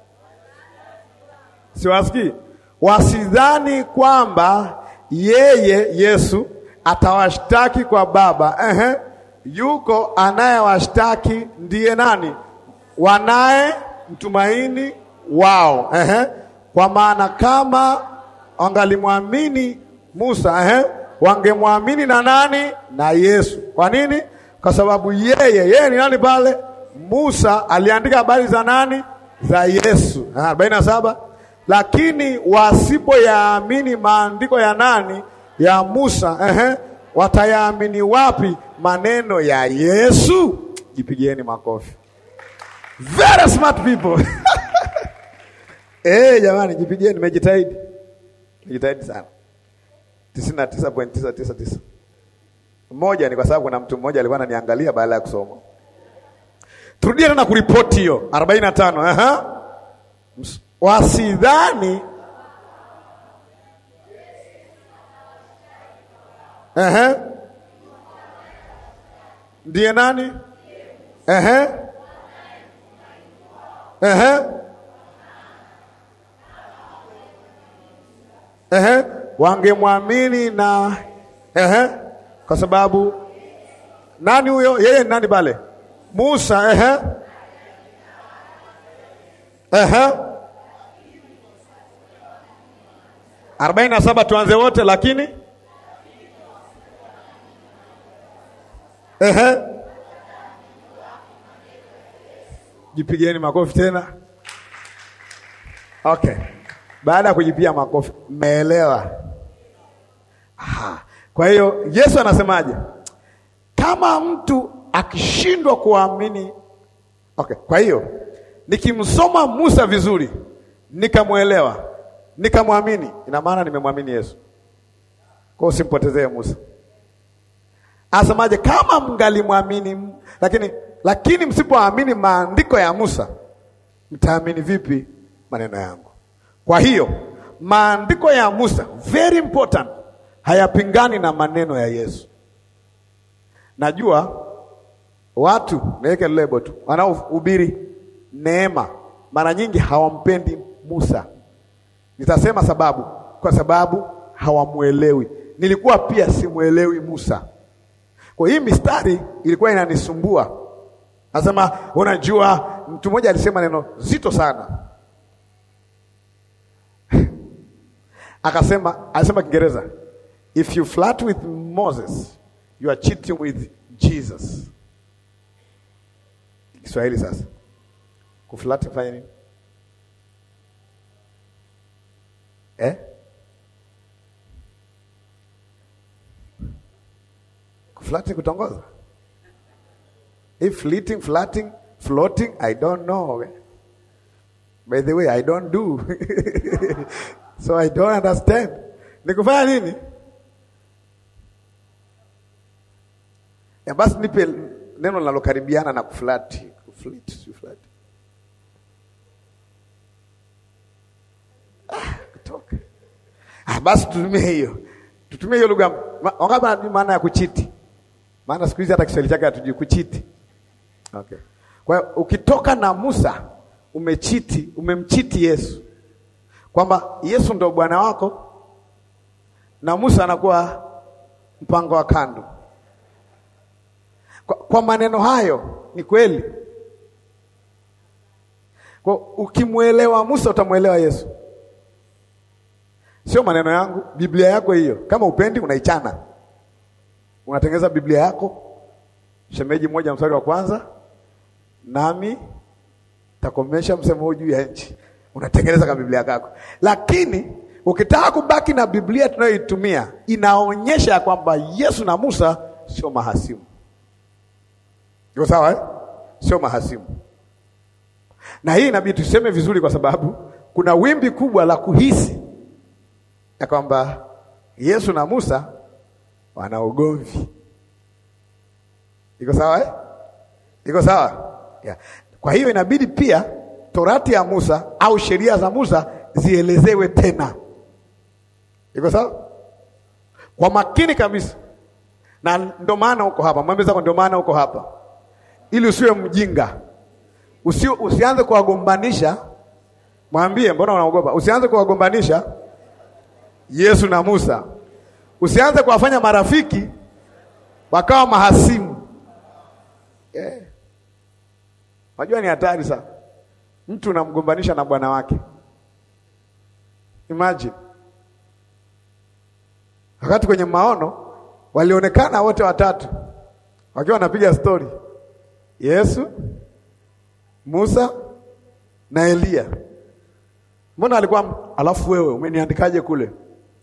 Siwasikii. Wasidhani kwamba yeye Yesu atawashtaki kwa Baba. Yuko anayewashtaki, ndiye nani? Wanaye mtumaini wao. Kwa maana kama wangalimwamini Musa, wangemwamini na nani? Na Yesu. Kwa nini? Kwa sababu yeye ni nani pale? Musa aliandika habari za nani? Za Yesu. 47. Lakini wasipoyaamini maandiko ya nani? Ya Musa, watayaamini wapi maneno ya Yesu? Jipigieni makofi. Very smart people. Jamani, jipigieni, nimejitahidi. Nimejitahidi sana. 99.999. Mmoja ni kwa sababu kuna mtu mmoja alikuwa ananiangalia baada ya kusoma. Turudie tena kuripoti hiyo 45. Wasidhani ndiye nani? Wangemwamini na kwa sababu nani huyo? Yeye nani pale? Musa. 47 tuanze wote lakini. Jipigeni makofi tena. Okay. Baada ya kujipia makofi, mmeelewa? Kwa hiyo Yesu anasemaje? Kama mtu akishindwa kuamini. Okay, kwa hiyo nikimsoma Musa vizuri, nikamwelewa, nikamwamini, ina maana nimemwamini Yesu. Kwa hiyo simpotezee Musa. Asemaje? Kama mngalimwamini, lakini msipoamini maandiko ya Musa, mtaamini vipi maneno yangu? Kwa hiyo maandiko ya Musa very important, hayapingani na maneno ya Yesu. Najua watu naweke lebo tu, wanaohubiri neema mara nyingi hawampendi Musa. Nitasema sababu, kwa sababu hawamuelewi. Nilikuwa pia simuelewi Musa. Kwa hii mistari ilikuwa inanisumbua. Nasema unajua, mtu mmoja alisema neno zito sana. Alisema Kiingereza, if you flirt with Moses, you are cheating with Jesus. Kiswahili sasa. Kuflirt fanya nini? Kuflirt kutongoza? If flirting, floating, I don't know. By the way, I don't do. So I don't understand. Ni kufanya nini? Basi nipe neno linalokaribiana na kuflirt. Kuflirt. Kutoka. Basi tutumie hiyo lugha. Wangapi maana ya kuchiti? Maana siku hizi hata Kiswahili chake hatujui kuchiti. Okay. Kwa hiyo ukitoka na Musa umemchiti Yesu. Kwamba Yesu ndo Bwana wako na Musa anakuwa mpango wa kando. Kwa maneno hayo ni kweli. Kwa ukimuelewa Musa utamuelewa Yesu. Sio maneno yangu, Biblia yako hiyo. Kama upendi unaichana. Unatengeza Biblia yako. Shemeji moja mstari wa kwanza, nami takomesha msemo huu juu ya nchi. Unatengeneza kama Biblia yako. Lakini ukitaka kubaki na Biblia tunayoitumia, inaonyesha kwamba Yesu na Musa sio mahasimu. Iko sawa Sio mahasimu. Na hii inabidi tuseme vizuri, kwa sababu kuna wimbi kubwa la kuhisi ya kwamba Yesu na Musa wana ugomvi. Iko sawa Iko sawa? Yeah. Kwa hiyo inabidi pia Torati ya Musa au sheria za Musa zielezewe tena. Iko sawa? Kwa makini kabisa. Na ndio maana uko hapa. Mwambie zako ndio maana uko hapa. Ili usiwe mjinga. Usianze kuwagombanisha. Mwambie, mbona unaogopa? Usianze kuwagombanisha Yesu na Musa. Usianze kuwafanya marafiki wakawa mahasimu. Unajua ni hatari sana. Mtu unamgombanisha na bwana wake. Imagine. Wakati kwenye maono walionekana wote watatu wakiwa wanapiga story. Yesu, Musa na Elia. Mbona alikuwa alafu wewe umeniandikaje kule?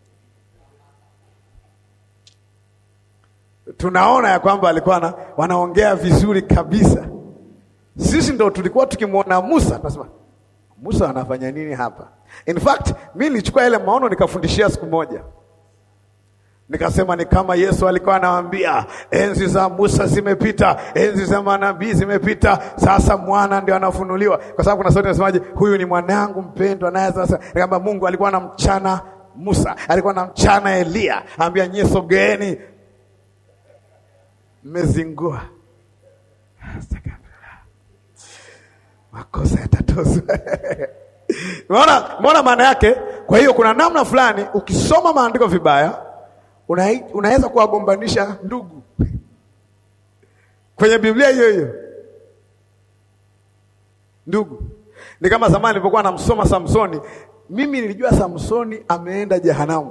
Tunaona ya kwamba alikuwa wanaongea vizuri kabisa. Sisi ndo tulikuwa tukimwona Musa tunasema Musa anafanya nini hapa? In fact, mimi nilichukua ile maono nikafundishia siku moja. Nikasema ni kama Yesu alikuwa anawaambia enzi za Musa zimepita, enzi za manabii zimepita, sasa mwana ndio anafunuliwa. Kwa sababu kuna sauti inasemaje, huyu ni mwanangu mpendwa naye sasa. Nikamba Mungu alikuwa anamchana Musa, alikuwa anamchana Elia, anambia nyie sogeeni. Mmezingua. Makosa yatatozwa. Unaona maana yake? Kwa hiyo kuna namna fulani ukisoma maandiko vibaya unaweza kuwagombanisha ndugu. Kwenye Biblia hiyo hiyo. Ndugu. Ni kama zamani nilipokuwa namsoma Samsoni, mimi nilijua Samsoni ameenda jehanamu.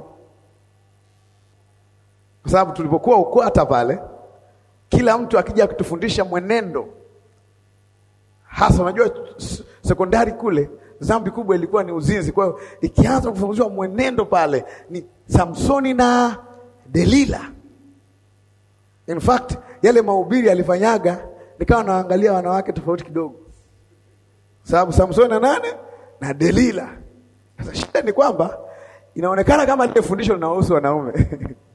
Kwa sababu tulipokuwa UKWATA pale, kila mtu akija kutufundisha mwenendo. Hasa unajua sekondari kule, dhambi kubwa ilikuwa ni uzinzi. Kwa hiyo ikianza kufundishwa mwenendo pale ni Samsoni na Delila. In fact, yale mahubiri alifanyaga nikawa naangalia wanawake tofauti kidogo. Sababu Samsoni na nane na Delila. Sasa shida ni kwamba inaonekana kama ile fundisho linahusu wanaume.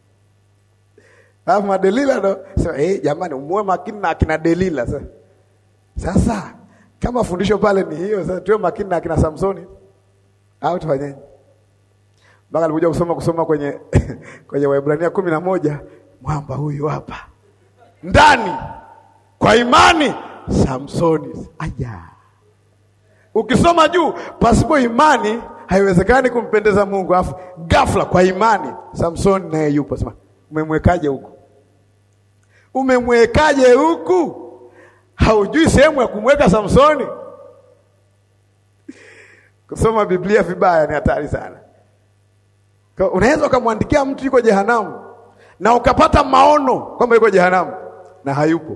Alafu Delila ndo sema jamani umuwe makini na akina Delila sasa. Sasa kama fundisho pale ni hiyo, sasa tuwe makini na akina Samsoni au tufanyeje? Baka alikuja kusoma kwenye kwenye Waebrania 11, mwamba huyu hapa. Ndani kwa imani Samsoni. Aya. Ukisoma juu, pasipo imani haiwezekani kumpendeza Mungu. Afu ghafla kwa imani Samsoni naye yupo. Sema umemwekaje huko? Umemwekaje huku? Haujui sehemu ya kumweka Samsoni? Kusoma Biblia vibaya ni hatari sana. Unaweza ukamwandikia mtu yuko jehanamu na ukapata maono kwamba yuko jehanamu na hayupo.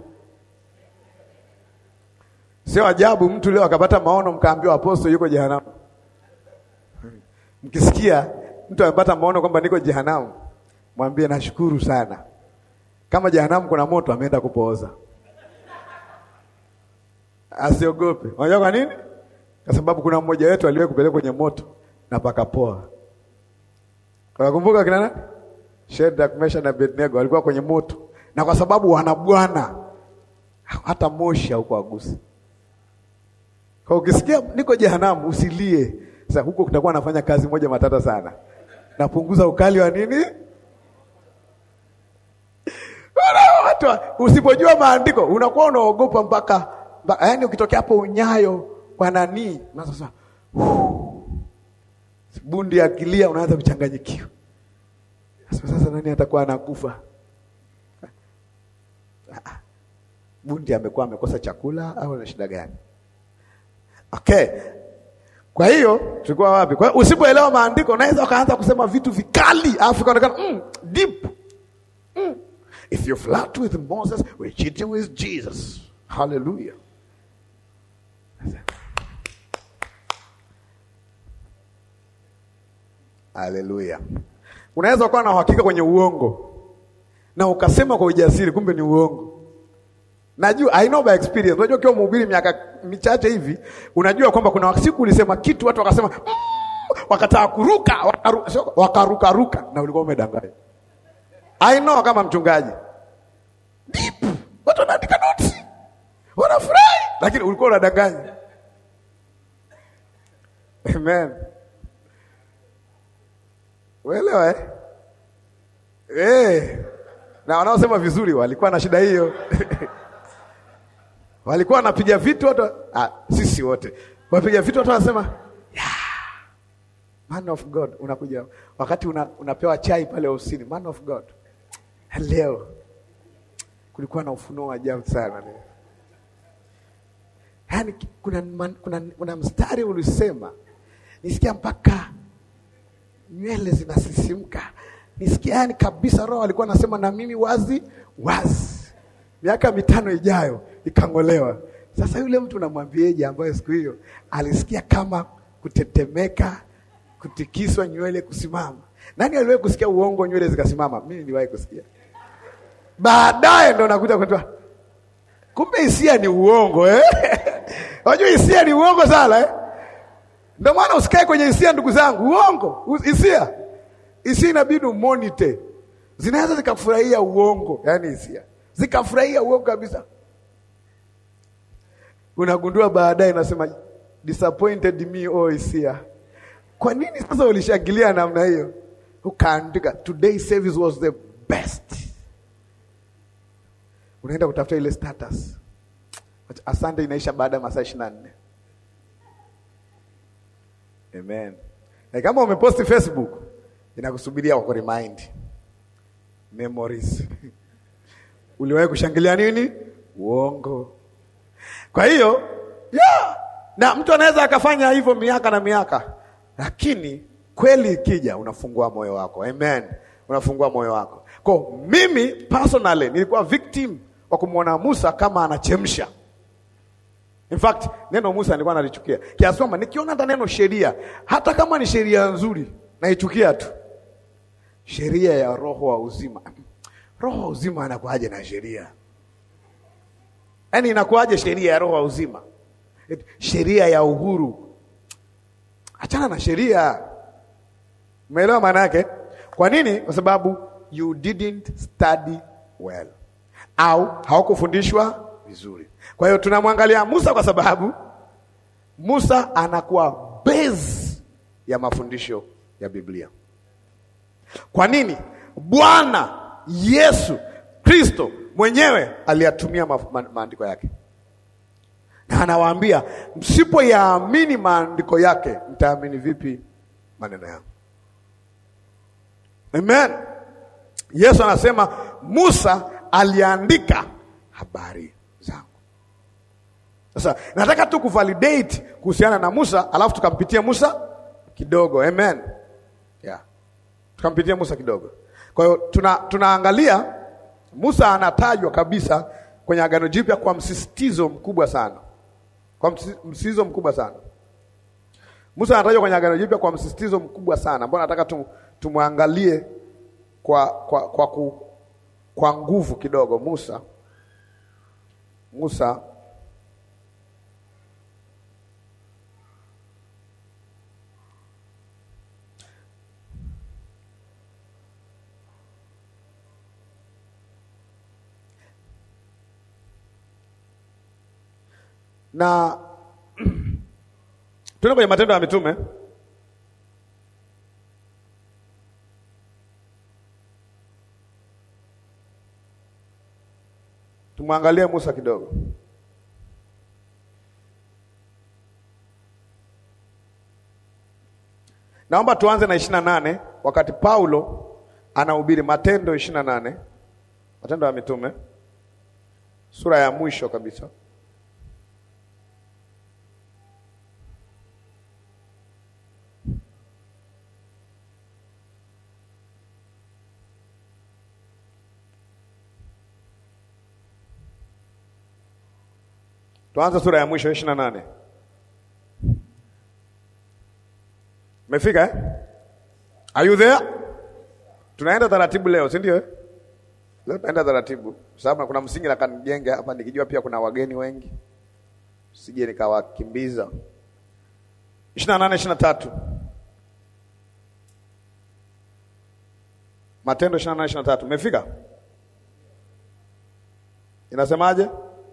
Sio ajabu mtu leo akapata maono mkaambiwa apostol yuko jehanamu. Mkisikia mtu amepata maono kwamba niko jehanamu, mwambie nashukuru sana. Kama jehanamu kuna moto ameenda kupooza. Asiogope. Unajua kwa nini? Kwa sababu kuna mmoja wetu aliwahi kupelekwa kwenye moto na pakapoa. Unakumbuka kina nani? Shadrach, Meshach na Abednego walikuwa kwenye moto. Na kwa sababu wana Bwana hata moshi haukuwagusa. Kwa ukisikia niko jehanamu usilie. Sasa huko kutakuwa nafanya kazi moja matata sana. Napunguza ukali wa nini? Watu usipojua maandiko unakuwa unaogopa mpaka yaani ukitokea hapo unyayo kwa nani? Na sasa bundi akilia unaanza kuchanganyikiwa. Sasa nani atakuwa anakufa? Bundi amekuwa amekosa chakula au ana shida gani? Okay. Kwa hiyo tulikuwa wapi? Kwa hiyo usipoelewa maandiko unaweza ukaanza kusema vitu vikali afu kaonekana deep. If you flirt with Moses, we're cheating with Jesus. Hallelujah. Hallelujah. Unaweza kuwa na uhakika kwenye uongo na ukasema kwa ujasiri kumbe ni uongo. Najua, I know by experience. Unajua ukiwa mhubiri miaka michache hivi, unajua kwamba kuna siku ulisema kitu watu wakasema wakataa kuruka, wakaruka na ulikuwa umedanganya. I know kama mchungaji. Deep. Watu wanaandika notes. Wanafurahi, lakini ulikuwa unadanganya. Amen. Uelewa na wanaosema vizuri walikuwa na shida hiyo. Walikuwa wanapiga vitu watu sisi wote. Wapiga vitu watu wanasema, man of God, unakuja wakati unapewa chai pale ofisini, man of God. Leo kulikuwa na ufunuo wa ajabu sana leo. Yaani kuna mstari ulisema nisikia mpaka nywele zinasisimka. Nisikia yani kabisa roho alikuwa anasema na mimi wazi. Miaka 5 ijayo ikangolewa. Sasa yule mtu unamwambieje ambaye siku hiyo alisikia kama kutetemeka, kutikiswa, nywele kusimama? Nani aliwahi kusikia uongo nywele zikasimama? Mimi niliwahi kusikia. Baadaye ndo nakuta kwamba kumbe hisia ni uongo Unajua hisia ni uongo sana Ndio maana usikae kwenye hisia ndugu zangu, uongo. Hisia inabidi monitor. Zinaweza zikafurahia uongo, yani hisia. Zikafurahia uongo kabisa. Unagundua baadaye nasema disappointed me hisia. Kwa nini sasa ulishangilia namna hiyo? Ukaandika today service was the best. Unaenda kutafuta ile status. Asante inaisha baada ya masaa 24. Amen. Na kama umeposti Facebook, inakusubiria kwa remind. Memories. Uliwahi kushangilia nini? Uongo. Kwa hiyo, Na mtu anaweza akafanya hivyo miaka na miaka, lakini kweli ikija unafungua moyo wako. Amen. Unafungua moyo wako. Kwa mimi personally nilikuwa victim wa kumwona Musa kama anachemsha. In fact, neno Musa nilikuwa nalichukia. Kiasi kwamba nikiona hata neno sheria, hata kama ni sheria nzuri, naichukia tu. Sheria ya roho wa uzima. Roho wa uzima anakuaje na sheria? Yaani inakuaje sheria ya roho wa uzima? Sheria ya uhuru. Achana na sheria. Umeelewa maana yake? Kwa nini? Kwa sababu you didn't study well. Au haukufundishwa vizuri. Kwa hiyo tunamwangalia Musa kwa sababu Musa anakuwa base ya mafundisho ya Biblia. Kwa nini? Bwana Yesu Kristo mwenyewe aliyatumia maandiko yake. Na anawaambia, msipoyaamini maandiko yake, mtaamini vipi maneno yangu? Amen. Yesu anasema Musa aliandika habari zangu. Sasa nataka tu kuvalidate kuhusiana na Musa, alafu tukampitia Musa kidogo. Amen. Yeah. Tukampitia Musa kidogo. Kwa hiyo tunaangalia Musa anatajwa kabisa kwenye Agano Jipya kwa msisitizo mkubwa sana. Kwa msisitizo mkubwa sana. Musa anatajwa kwenye Agano Jipya kwa msisitizo mkubwa sana. Mbona nataka tumwangalie kwa nguvu kidogo Musa. Na tuende kwenye Matendo ya Mitume. Tumwangalie Musa kidogo. Naomba tuanze na 28 wakati Paulo anahubiri. Matendo 28. Matendo ya Mitume sura ya mwisho kabisa. Tuanze sura ya mwisho 28. Umefika eh? Are you there? Tunaenda taratibu leo, si ndio? Leo tunaenda taratibu. Sababu kuna msingi na kanijenge hapa, nikijua pia kuna wageni wengi. Sije nikawakimbiza. 28:23. Matendo 28:23. Umefika? Inasemaje?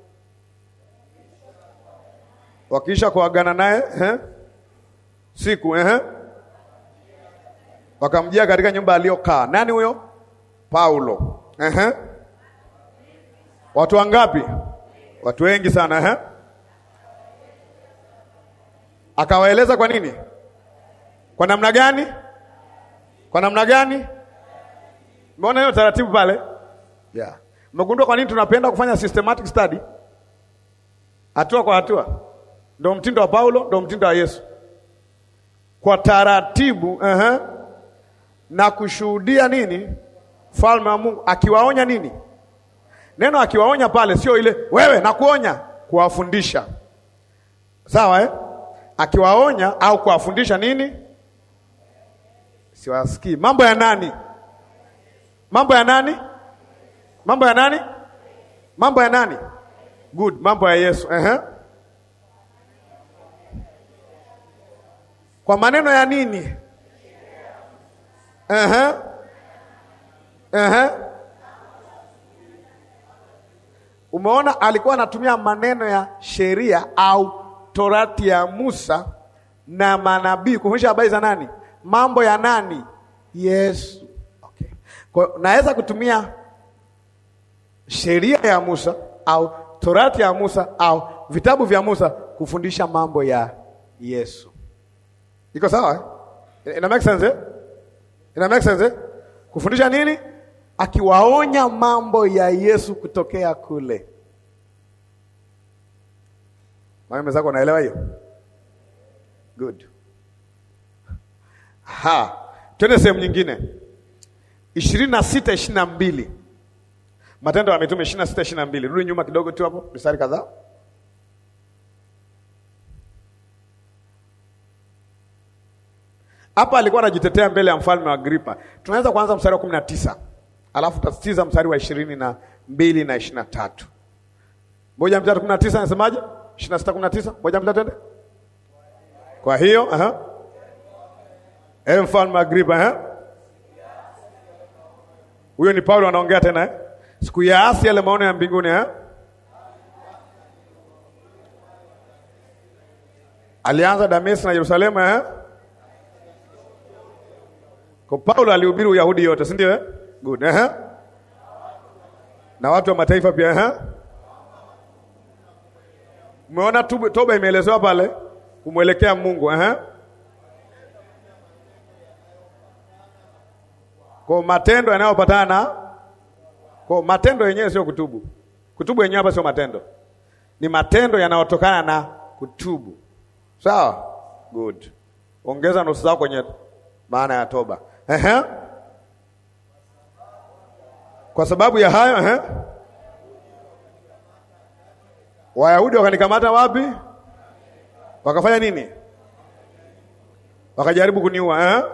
Wakisha kuagana naye siku wakamjia katika nyumba aliyokaa. Nani huyo? Paulo. Watu wangapi? Watu wengi sana. Akawaeleza kwa nini? Kwa namna gani? Kwa namna gani? Umeona hiyo taratibu pale? Yeah. Umegundua kwa nini tunapenda kufanya systematic study? Hatua kwa hatua. Ndio mtindo wa Paulo, ndio mtindo wa Yesu. Kwa taratibu, na kushuhudia nini? Falme wa Mungu. Akiwaonya nini? Neno akiwaonya pale sio ile wewe nakuonya, kuwafundisha. Sawa eh? Akiwaonya au kuwafundisha nini? Siwasikii. Mambo ya nani? Mambo ya nani? Mambo ya nani? Mambo ya nani? Good, mambo ya Yesu. Kwa maneno ya nini? Umeona alikuwa anatumia maneno ya sheria au Torati ya Musa na manabii kufundisha habari za nani? Mambo ya nani? Yesu. Okay. Kwa naweza kutumia sheria ya Musa au Torati ya Musa au vitabu vya Musa kufundisha mambo ya Yesu. Iko sawa? Ina make sense eh? Ina make sense eh? Kufundisha nini? Akiwaonya mambo ya Yesu kutokea kule. Mama zako naelewa hiyo? Good. Twende sehemu nyingine. 26:22. Matendo ya Mitume 26:22. Rudi nyuma kidogo tu hapo, mstari kadhaa. Hapa alikuwa anajitetea mbele ya mfalme wa Agripa. Tunaweza kuanza mstari wa 19. Alafu tutasitiza mstari wa 22 na 23. Moja mstari 19 anasemaje? 26:19. Moja mstari twende. Kwa hiyo, mfalme Agripa, huyo ni Paulo anaongea tena, siku ya asi yale maono ya mbinguni, alianza Dameski na Yerusalemu, Kwa Paulo alihubiri Uyahudi yote, si ndio? Good. Na watu wa mataifa pia, Umeona toba imeelezewa pale kumwelekea Mungu, Kwa matendo yanayopatana, kwa matendo yenyewe sio kutubu. Kutubu yenyewe hapa sio matendo. Ni matendo yanayotokana na kutubu. Sawa? Good. Ongeza nusu zako kwenye maana ya toba. Kwa sababu ya hayo, Wayahudi wakanikamata wapi? Wakafanya nini? Wakajaribu kuniua,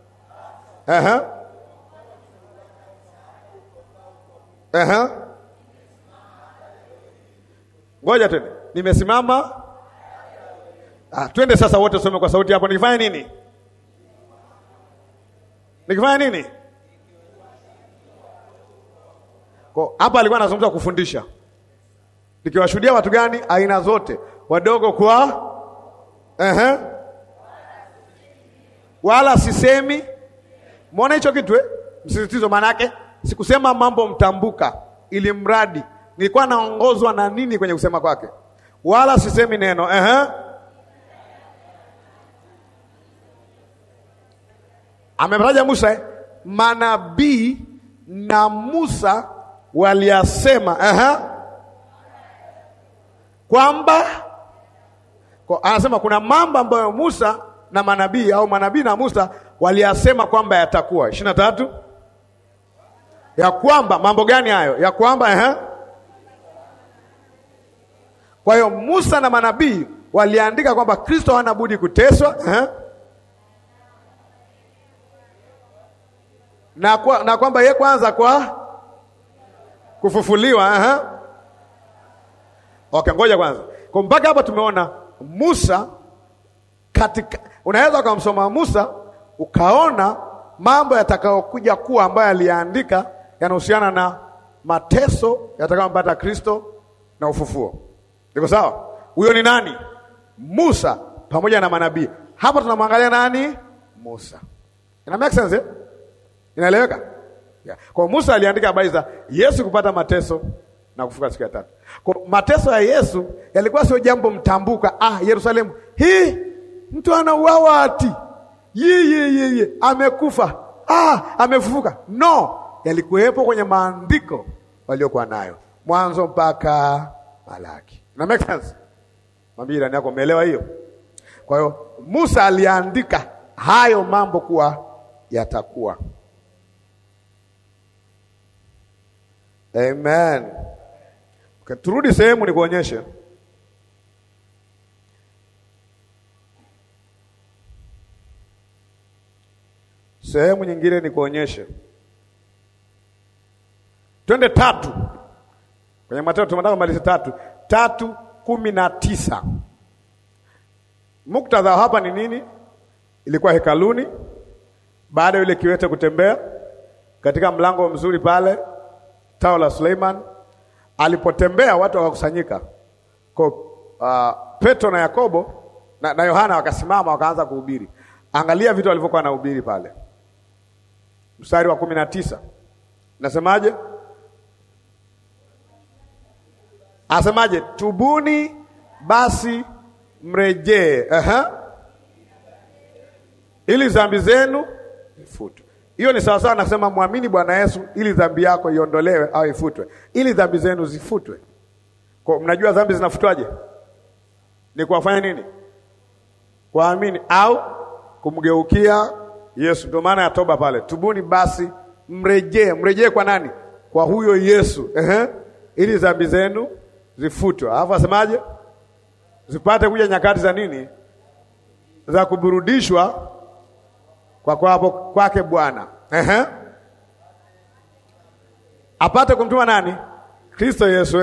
Ngoja tena. Nimesimama. Twende sasa wote tusome kwa sauti hapo. Nikifanya nini? Nikifanya nini? Kwa hapa alikuwa anazungumza kufundisha. Nikiwashuhudia watu gani? Aina zote, wadogo kwa wala sisemi. Muone hicho kitu msisitizo, maana yake sikusema mambo mtambuka, ili mradi nilikuwa naongozwa na nini kwenye kusema kwake. Wala sisemi neno. Amemtaja Musa, manabii na Musa waliyasema kwamba anasema kuna mambo ambayo Musa na manabii au manabii na Musa waliyasema kwamba yatakuwa. 23. Ya kwamba mambo gani hayo? Ya kwamba Kwa hiyo Musa na manabii waliandika kwamba Kristo hana budi kuteswa, na kwamba yeye kwanza kwa kufufuliwa, Okay, ngoja kwanza. Kwa mpaka hapa tumeona Musa katika, unaweza kumsoma Musa ukaona mambo yatakayokuja kuwa ambayo aliandika yanahusiana na mateso yatakayompata Kristo na ufufuo. Ndiko sawa? Huyo ni nani? Musa pamoja na manabii. Hapa tunamwangalia nani? Musa. Ina make sense? Inaeleweka? Yeah. Kwa Musa aliandika habari za Yesu kupata mateso na kufufuka siku ya tatu. Kwa mateso ya Yesu yalikuwa sio jambo mtambuka. Yerusalemu, mtu anauawa ati. Ye amekufa. Amefufuka. No, yalikuwepo kwenye maandiko waliokuwa nayo. Mwanzo mpaka Malaki. Ina make sense? Mwambie ndani yako umeelewa hiyo? Kwa hiyo Musa aliandika hayo mambo kuwa yatakuwa. Amen. Okay, turudi sehemu nikuonyeshe. Sehemu nyingine nikuonyeshe. Twende 3. Kwenye Mathayo tunataka malize 3:19. Muktadha hapa ni nini? Ilikuwa hekaluni, baada ya yule kiwete kutembea katika mlango mzuri pale Tao la Suleiman. Alipotembea watu wakakusanyika. Kwa Petro na Yakobo na Yohana wakasimama wakaanza kuhubiri. Angalia vitu walivyokuwa wanahubiri pale. Mstari wa 19. Nasemaje? Asemaje? Tubuni basi mrejee. Ili dhambi zenu ifutwe. Hiyo ni sawa sawa nasema muamini Bwana Yesu ili dhambi yako iondolewe au ifutwe. Ili dhambi zenu zifutwe. Kwa mnajua dhambi zinafutwaje? Ni kuwafanya nini? kuamini au kumgeukia Yesu. Ndio maana ya toba pale. Tubuni basi mrejee kwa nani? Kwa huyo Yesu. Ili dhambi zenu zifutwe. Alafu asemaje? Zipate kuja nyakati za nini? Za kuburudishwa kwa kwake Bwana. Apate kumtuma nani? Kristo Yesu.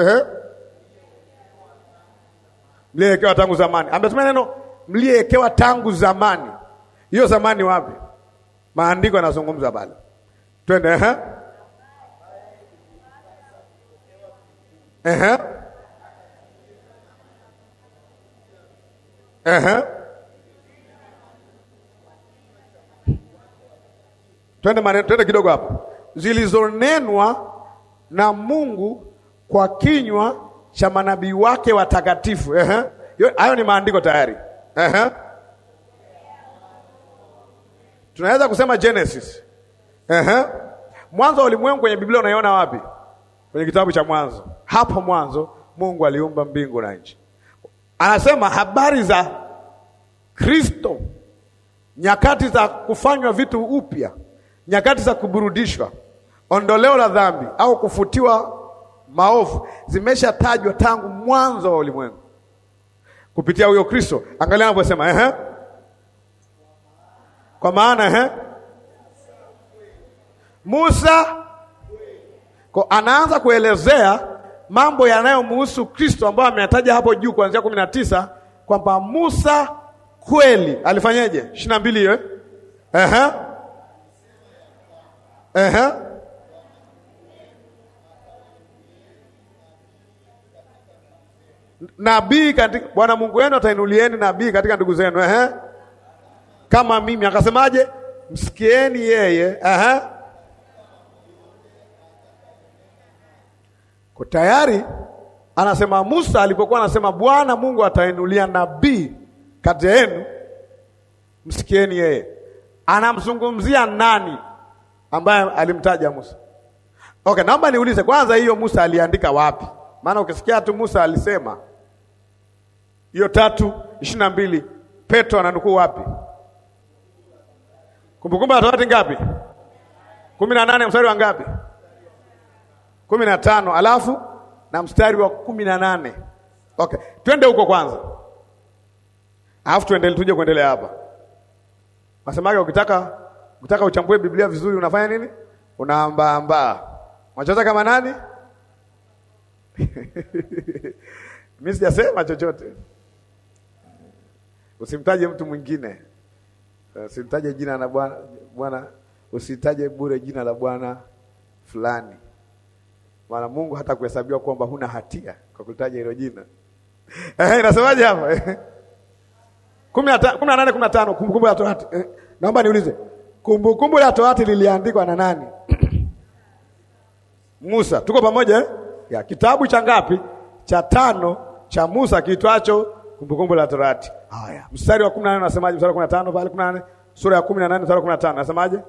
Mliyewekewa tangu zamani. Ametumia neno mliyewekewa tangu zamani. Hiyo zamani wapi? Maandiko yanazungumza pale. Twende Twende kidogo hapo. Zilizonenwa na Mungu kwa kinywa cha manabii wake watakatifu. Hayo ni maandiko tayari. Tunaweza kusema Genesis. Mwanzo wa ulimwengu kwenye Biblia unaiona wapi? Kwenye kitabu cha Mwanzo. Hapo mwanzo Mungu aliumba mbingu na nchi. Anasema habari za Kristo, nyakati za kufanywa vitu upya, nyakati za kuburudishwa, ondoleo la dhambi au kufutiwa maovu zimeshatajwa tangu mwanzo wa ulimwengu kupitia huyo Kristo. Angalia anavyosema kwa maana Musa anaanza kuelezea mambo yanayomhusu Kristo ambayo ameyataja hapo juu kuanzia 19 kwamba Musa kweli alifanyaje? 22 hiyo nabii katika Bwana Mungu wenu atainulieni nabii katika ndugu zenu kama mimi. Akasemaje? Msikieni yeye. Kwa tayari anasema Musa alipokuwa anasema Bwana Mungu atainulia nabii kati yenu, msikieni yeye. Anamzungumzia nani ambaye alimtaja Musa? Okay, naomba niulize kwanza, hiyo Musa aliandika wapi? Maana ukisikia tu Musa alisema, hiyo 3:22 Petro ananukuu wapi? Kumbukumbu la Torati ngapi? 18 mstari wa ngapi? 15 alafu na mstari wa 18. Okay, twende huko kwanza. Alafu tuje kuendelea hapa. Wasemaga ukitaka uchambue Biblia vizuri unafanya nini? Unaamba. Unacheza kama nani? Mimi sijasema chochote. Usimtaje mtu mwingine. Usimtaje jina la Bwana, usitaje bure jina la Bwana fulani. Maana Mungu hata kuhesabiwa kwamba huna hatia kwa kutaja hilo jina. Inasemaje hapa? 18:15 Kumbukumbu la Torati. Naomba niulize. Kumbukumbu la Torati liliandikwa na nani? Musa. Tuko pamoja ya kitabu cha ngapi? Cha 5 cha Musa kiitwacho Kumbukumbu la Torati. Haya. Mstari wa 18 unasemaje? Mstari wa 15 pale 18, sura ya 18 mstari wa 15 unasemaje?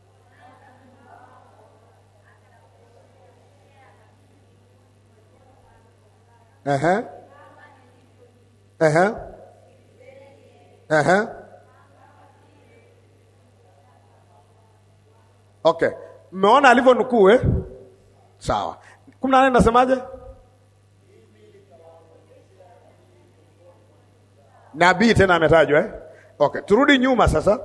Okay. Mmeona alivyonukuu Sawa. 18 nasemaje? Nabii tena ametajwa Okay, turudi nyuma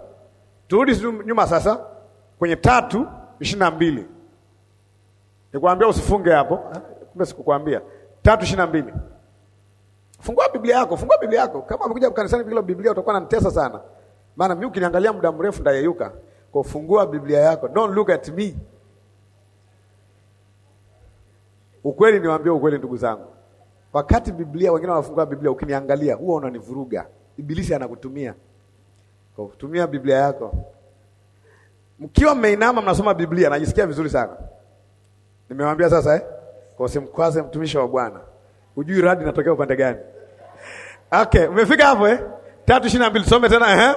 sasa kwenye 3:22. Nikwambia usifunge hapo. Kumbe sikukwambia. 3:22. Fungua Biblia yako. Kama umekuja kanisani bila Biblia utakuwa unanitesa sana. Maana mimi ukiniangalia muda mrefu ndayeyuka. Kwa fungua Biblia yako. Don't look at me. Ukweli niwaambie ukweli ndugu zangu. Wakati Biblia wengine wanafungua Biblia ukiniangalia huwa unanivuruga. Ibilisi anakutumia. Kwa kutumia Biblia yako. Mkiwa mmeinama mnasoma Biblia najisikia vizuri sana. Nimewaambia sasa kwa usimkwaze mtumishi wa Bwana. Hujui radi inatokea upande gani? Okay, umefika hapo 3:22 some tena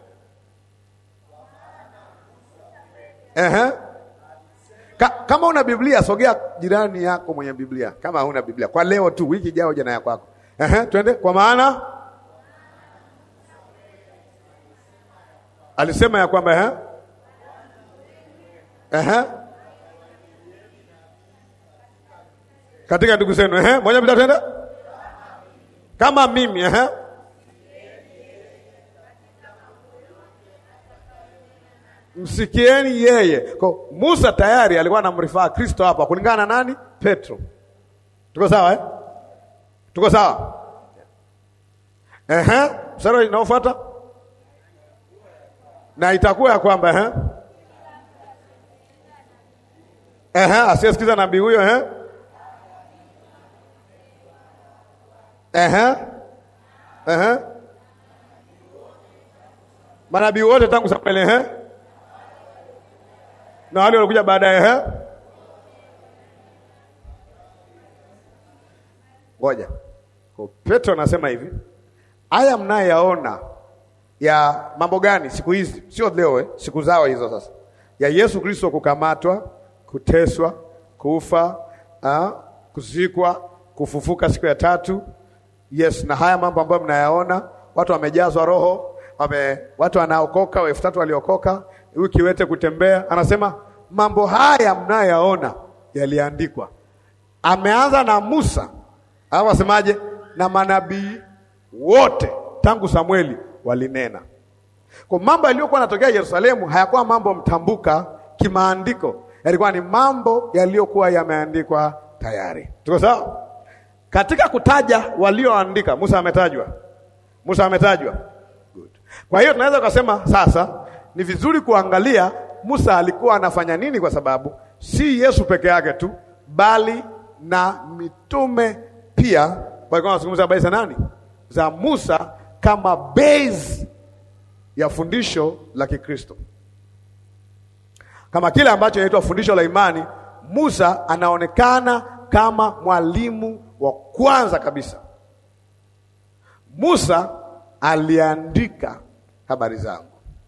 Kama una Biblia sogea jirani yako mwenye Biblia. Kama huna Biblia kwa leo tu, wiki ijayo jana yako. Twende kwa maana alisema ya kwamba katika ndugu zenu moja mbili tatu kama mimi msikieni yeye. Kwa Musa tayari alikuwa anamrifaa Kristo hapa kulingana na nani? Petro. Tuko sawa Tuko sawa? Mstari unaofuata. Na itakuwa ya kwamba asiyesikiza nabii huyo manabii wote tangu Samueli na wale walikuja baadaye ngoja. Kwa Petro anasema hivi, haya mnayaona ya mambo gani siku hizi, sio leo siku zao hizo sasa, ya Yesu Kristo kukamatwa, kuteswa, kufa, kuzikwa, kufufuka siku ya tatu. Yes, na haya mambo ambayo mnayaona, watu wamejazwa roho, watu wanaokoka, 3000 waliokoka, wiki wete kutembea. Anasema mambo haya mnayaona yaliandikwa. Ameanza na Musa, au asemaje? Na manabii wote tangu Samueli walinena. Kwa mambo yaliyokuwa yanatokea Yerusalemu hayakuwa mambo mtambuka kimaandiko, yalikuwa ni mambo yaliyokuwa yameandikwa tayari. Tuko sawa? Katika kutaja walioandika, Musa ametajwa. Good. Kwa hiyo tunaweza kusema sasa ni vizuri kuangalia Musa alikuwa anafanya nini, kwa sababu si Yesu peke yake tu, bali na mitume pia walikuwa wanazungumza habari za nani? Za Musa kama base ya fundisho la Kikristo. Kama kile ambacho inaitwa fundisho la imani, Musa anaonekana kama mwalimu wa kwanza kabisa. Musa aliandika habari zangu.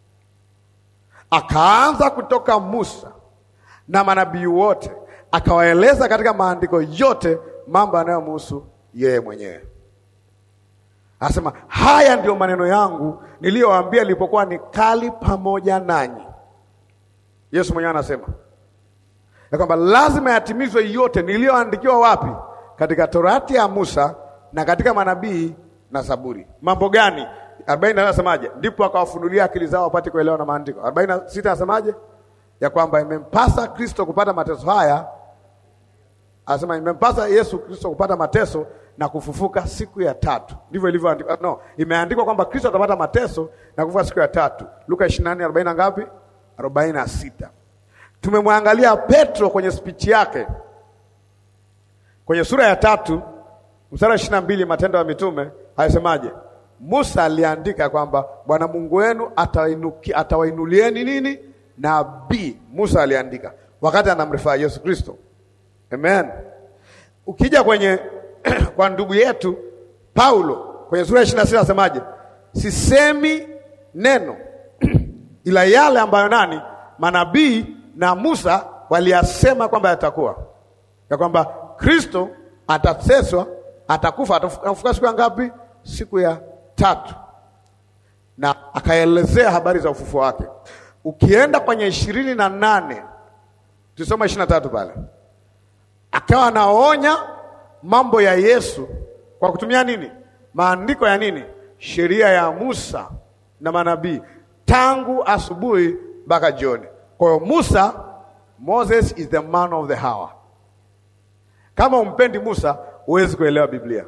Akaanza kutoka Musa na manabii wote, akawaeleza katika maandiko yote mambo yanayomhusu yeye mwenyewe. Anasema haya ndio maneno yangu niliyowaambia nilipokuwa nikali pamoja nanyi. Yesu mwenyewe anasema ya kwamba lazima yatimizwe yote niliyoandikiwa wapi? Katika Torati ya Musa na katika manabii na Zaburi. Mambo gani? 40 anasemaje? Ndipo akawafunulia akili zao wapate kuelewa na maandiko. 46 anasemaje? Ya kwamba imempasa Kristo kupata mateso haya. Anasema imempasa Yesu Kristo kupata mateso na kufufuka siku ya tatu. Ndivyo ilivyoandikwa. No, imeandikwa kwamba Kristo atapata mateso na kufufuka siku ya tatu. Luka 24:40 ngapi? 46. Tumemwangalia Petro kwenye speech yake kwenye sura ya 3 mstari 22, Matendo ya Mitume, ayasemaje? Musa aliandika kwamba Bwana Mungu wenu atawainulieni nini? Nabii. Musa aliandika wakati anamrifaa Yesu Kristo. Amen. Ukija kwenye kwa ndugu yetu Paulo kwenye sura ya 26 anasemaje? Sisemi neno ila yale ambayo nani? Manabii na Musa waliyasema kwamba yatakuwa. Ya kwamba Kristo atateswa, atakufa, atafufuka siku ya ngapi? Siku ya tatu. Na akaelezea habari za ufufuo wake. Ukienda kwenye 28, tusoma 23 pale. Akawa anaonya mambo ya Yesu kwa kutumia nini? Maandiko ya nini? Sheria ya Musa na manabii tangu asubuhi mpaka jioni. Kwa hiyo Moses is the man of the hour. Kama umpendi Musa, huwezi kuelewa Biblia.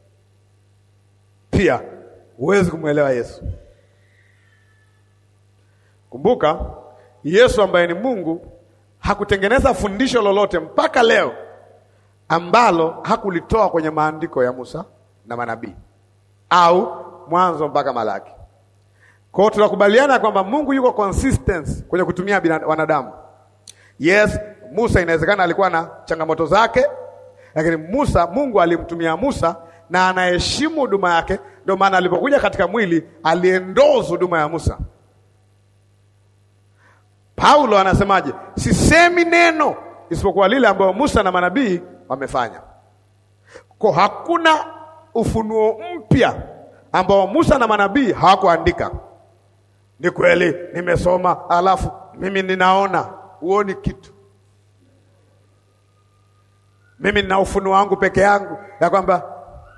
Pia huwezi kumuelewa Yesu. Kumbuka, Yesu ambaye ni Mungu hakutengeneza fundisho lolote mpaka leo ambalo hakulitoa kwenye maandiko ya Musa na manabii au Mwanzo mpaka Malaki. Kwa hiyo tunakubaliana kwamba Mungu yuko consistent kwenye kutumia wanadamu. Yes, Musa inawezekana alikuwa na changamoto zake, lakini Mungu alimtumia Musa na anaheshimu huduma yake. Ndio maana alipokuja katika mwili aliendorse huduma ya Musa. Paulo anasemaje? Sisemi neno isipokuwa lile ambalo Musa na manabii wamefanya. Kwa hakuna ufunuo mpya ambao Musa na manabii hawakuandika. Ni kweli nimesoma, alafu mimi ninaona. Uoni kitu. Mimi nina ufunuo wangu peke yangu ya kwamba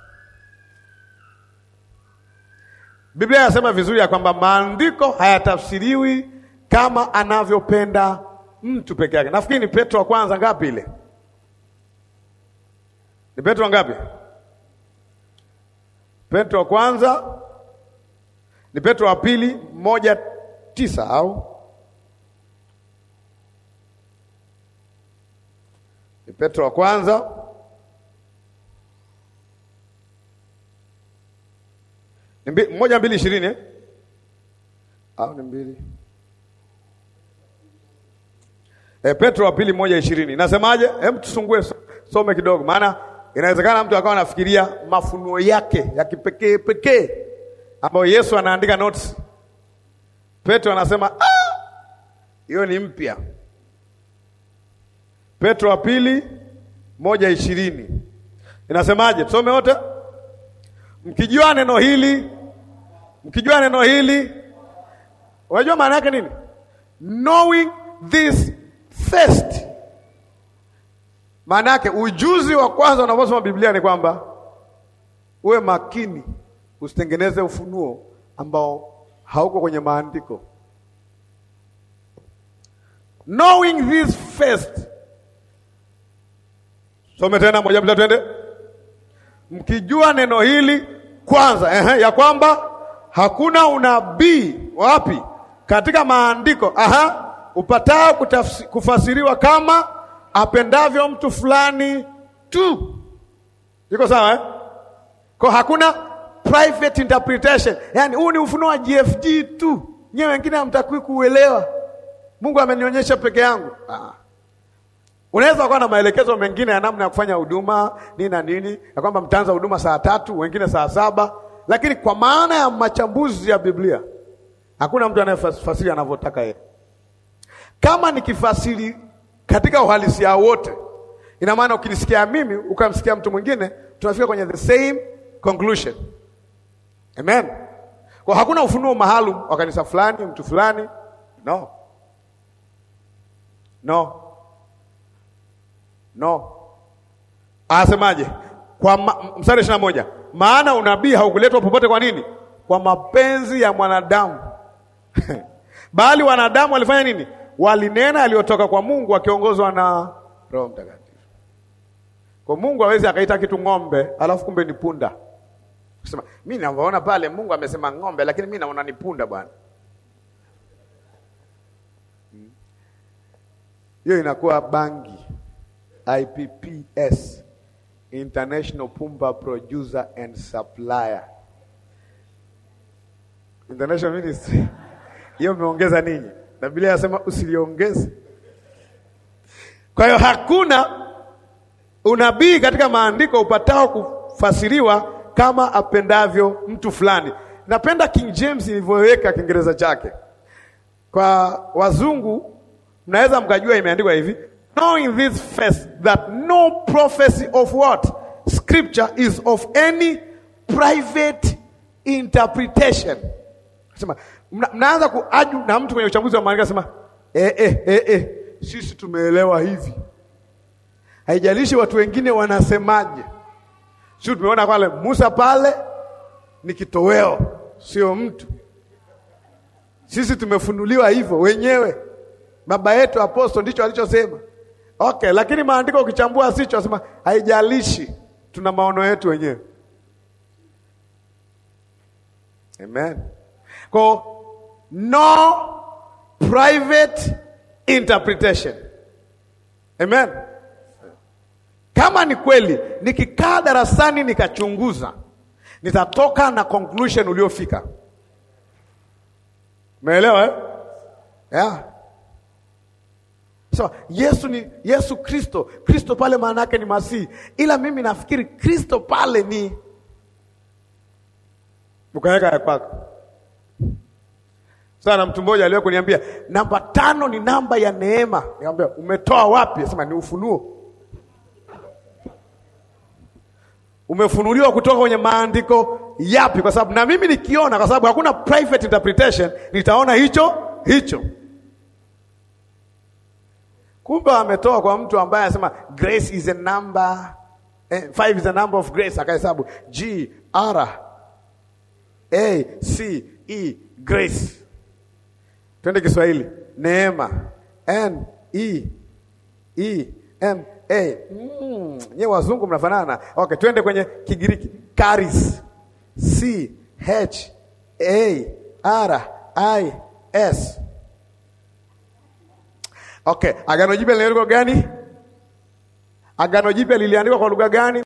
Biblia inasema vizuri ya kwamba maandiko hayatafsiriwi kama anavyopenda mtu peke yake. Nafikiri ni Petro wa kwanza ngapi ile? Ni Petro ngapi? Petro wa kwanza ni Petro wa pili 1:9 au? Ni Petro wa kwanza 1:20 au ni 2? Petro wa pili 1:20. Nasemaje? Hem, tusungue some kidogo, maana inawezekana mtu akawa anafikiria mafunuo yake ya kipekee pekee ambayo Yesu anaandika notes. Petro anasema hiyo ni mpya. Petro wa pili 1:20. Inasemaje? Tusome wote. Mkijua neno hili, unajua maana yake nini? Knowing this first. Maana yake ujuzi wa kwanza unaposoma Biblia ni kwamba uwe makini usitengeneze ufunuo ambao hauko kwenye maandiko. Knowing this first. Some tena 1 twende. Mkijua neno hili kwanza, ya kwamba hakuna unabii wapi katika maandiko upatao kufasiriwa kama apendavyo mtu fulani tu. Iko sawa Kwa hakuna private interpretation. Yaani huu ni ufunuo wa GFG tu. Nyewe wengine hamtakui kuelewa. Mungu amenionyesha peke yangu. Unaweza kuwa na maelekezo mengine ya namna ya kufanya huduma nini na nini, ya kwamba mtaanza huduma saa 3, wengine saa 7, lakini kwa maana ya machambuzi ya Biblia hakuna mtu anayefasiri anavyotaka yeye. Kama nikifasiri katika uhalisia wote, ina maana ukinisikia mimi ukamsikia mtu mwingine, tunafika kwenye the same conclusion. Amen. Kwa hakuna ufunuo maalum wa kanisa fulani, mtu fulani. No. Asemaje? Kwa mstari 21. Maana unabii haukuletwa popote kwa nini? Kwa mapenzi ya mwanadamu. Bali wanadamu walifanya nini? Walinena aliyotoka kwa Mungu wakiongozwa na Roho Mtakatifu. Kwa Mungu hawezi akaita kitu ng'ombe alafu kumbe ni punda. Kusema mimi ninaona pale Mungu amesema ng'ombe lakini mimi naona ni punda bwana. Hiyo inakuwa bangi. IPPS, International Pumba Producer and Supplier. International Ministry. Hiyo umeongeza ninyi. Na Biblia inasema usiliongeze. Kwa hiyo hakuna unabii katika maandiko upatao kufasiriwa kama apendavyo mtu fulani. Napenda King James ilivyoweka Kiingereza chake. Kwa wazungu mnaweza mkajua imeandikwa hivi, knowing this first, that no prophecy of what? Scripture is of any private interpretation. Sema, mnaanza kuaju na mtu kwenye uchambuzi wa maandiko sema, sisi tumeelewa hivi. Haijalishi watu wengine wanasemaje. Sisi tumeona pale Musa pale ni kitoweo, sio mtu. Sisi tumefunuliwa hivyo wenyewe. Baba yetu apostol ndicho alichosema. Okay, lakini maandiko ukichambua sicho asema haijalishi, tuna maono yetu wenyewe. Amen. Kwa no private interpretation. Amen. Kama ni kweli nikikaa darasani nikachunguza, nitatoka na conclusion uliofika. Umeelewa Yeah. So, Yesu Kristo. Kristo pale maana yake ni Masihi. Ila mimi nafikiri Kristo pale ni ukaweka ya kwako. Sana mtu mmoja aliyo kuniambia namba 5 ni namba ya neema. Nikamwambia umetoa wapi? Sema ni ufunuo. Umefunuliwa kutoka kwenye maandiko yapi? Kwa sababu na mimi nikiona, kwa sababu hakuna private interpretation, nitaona hicho. Kumbe ametoa kwa mtu ambaye anasema grace is a number, 5 is a number of grace, akahesabu G R A C E, grace. Twende Kiswahili, neema, N E E M A. Nyewe wazungu mnafanana. Okay, twende kwenye Kigiriki, charis, C H A R I S. Okay, Agano Jipya liliandikwa gani? Agano Jipya liliandikwa kwa lugha gani?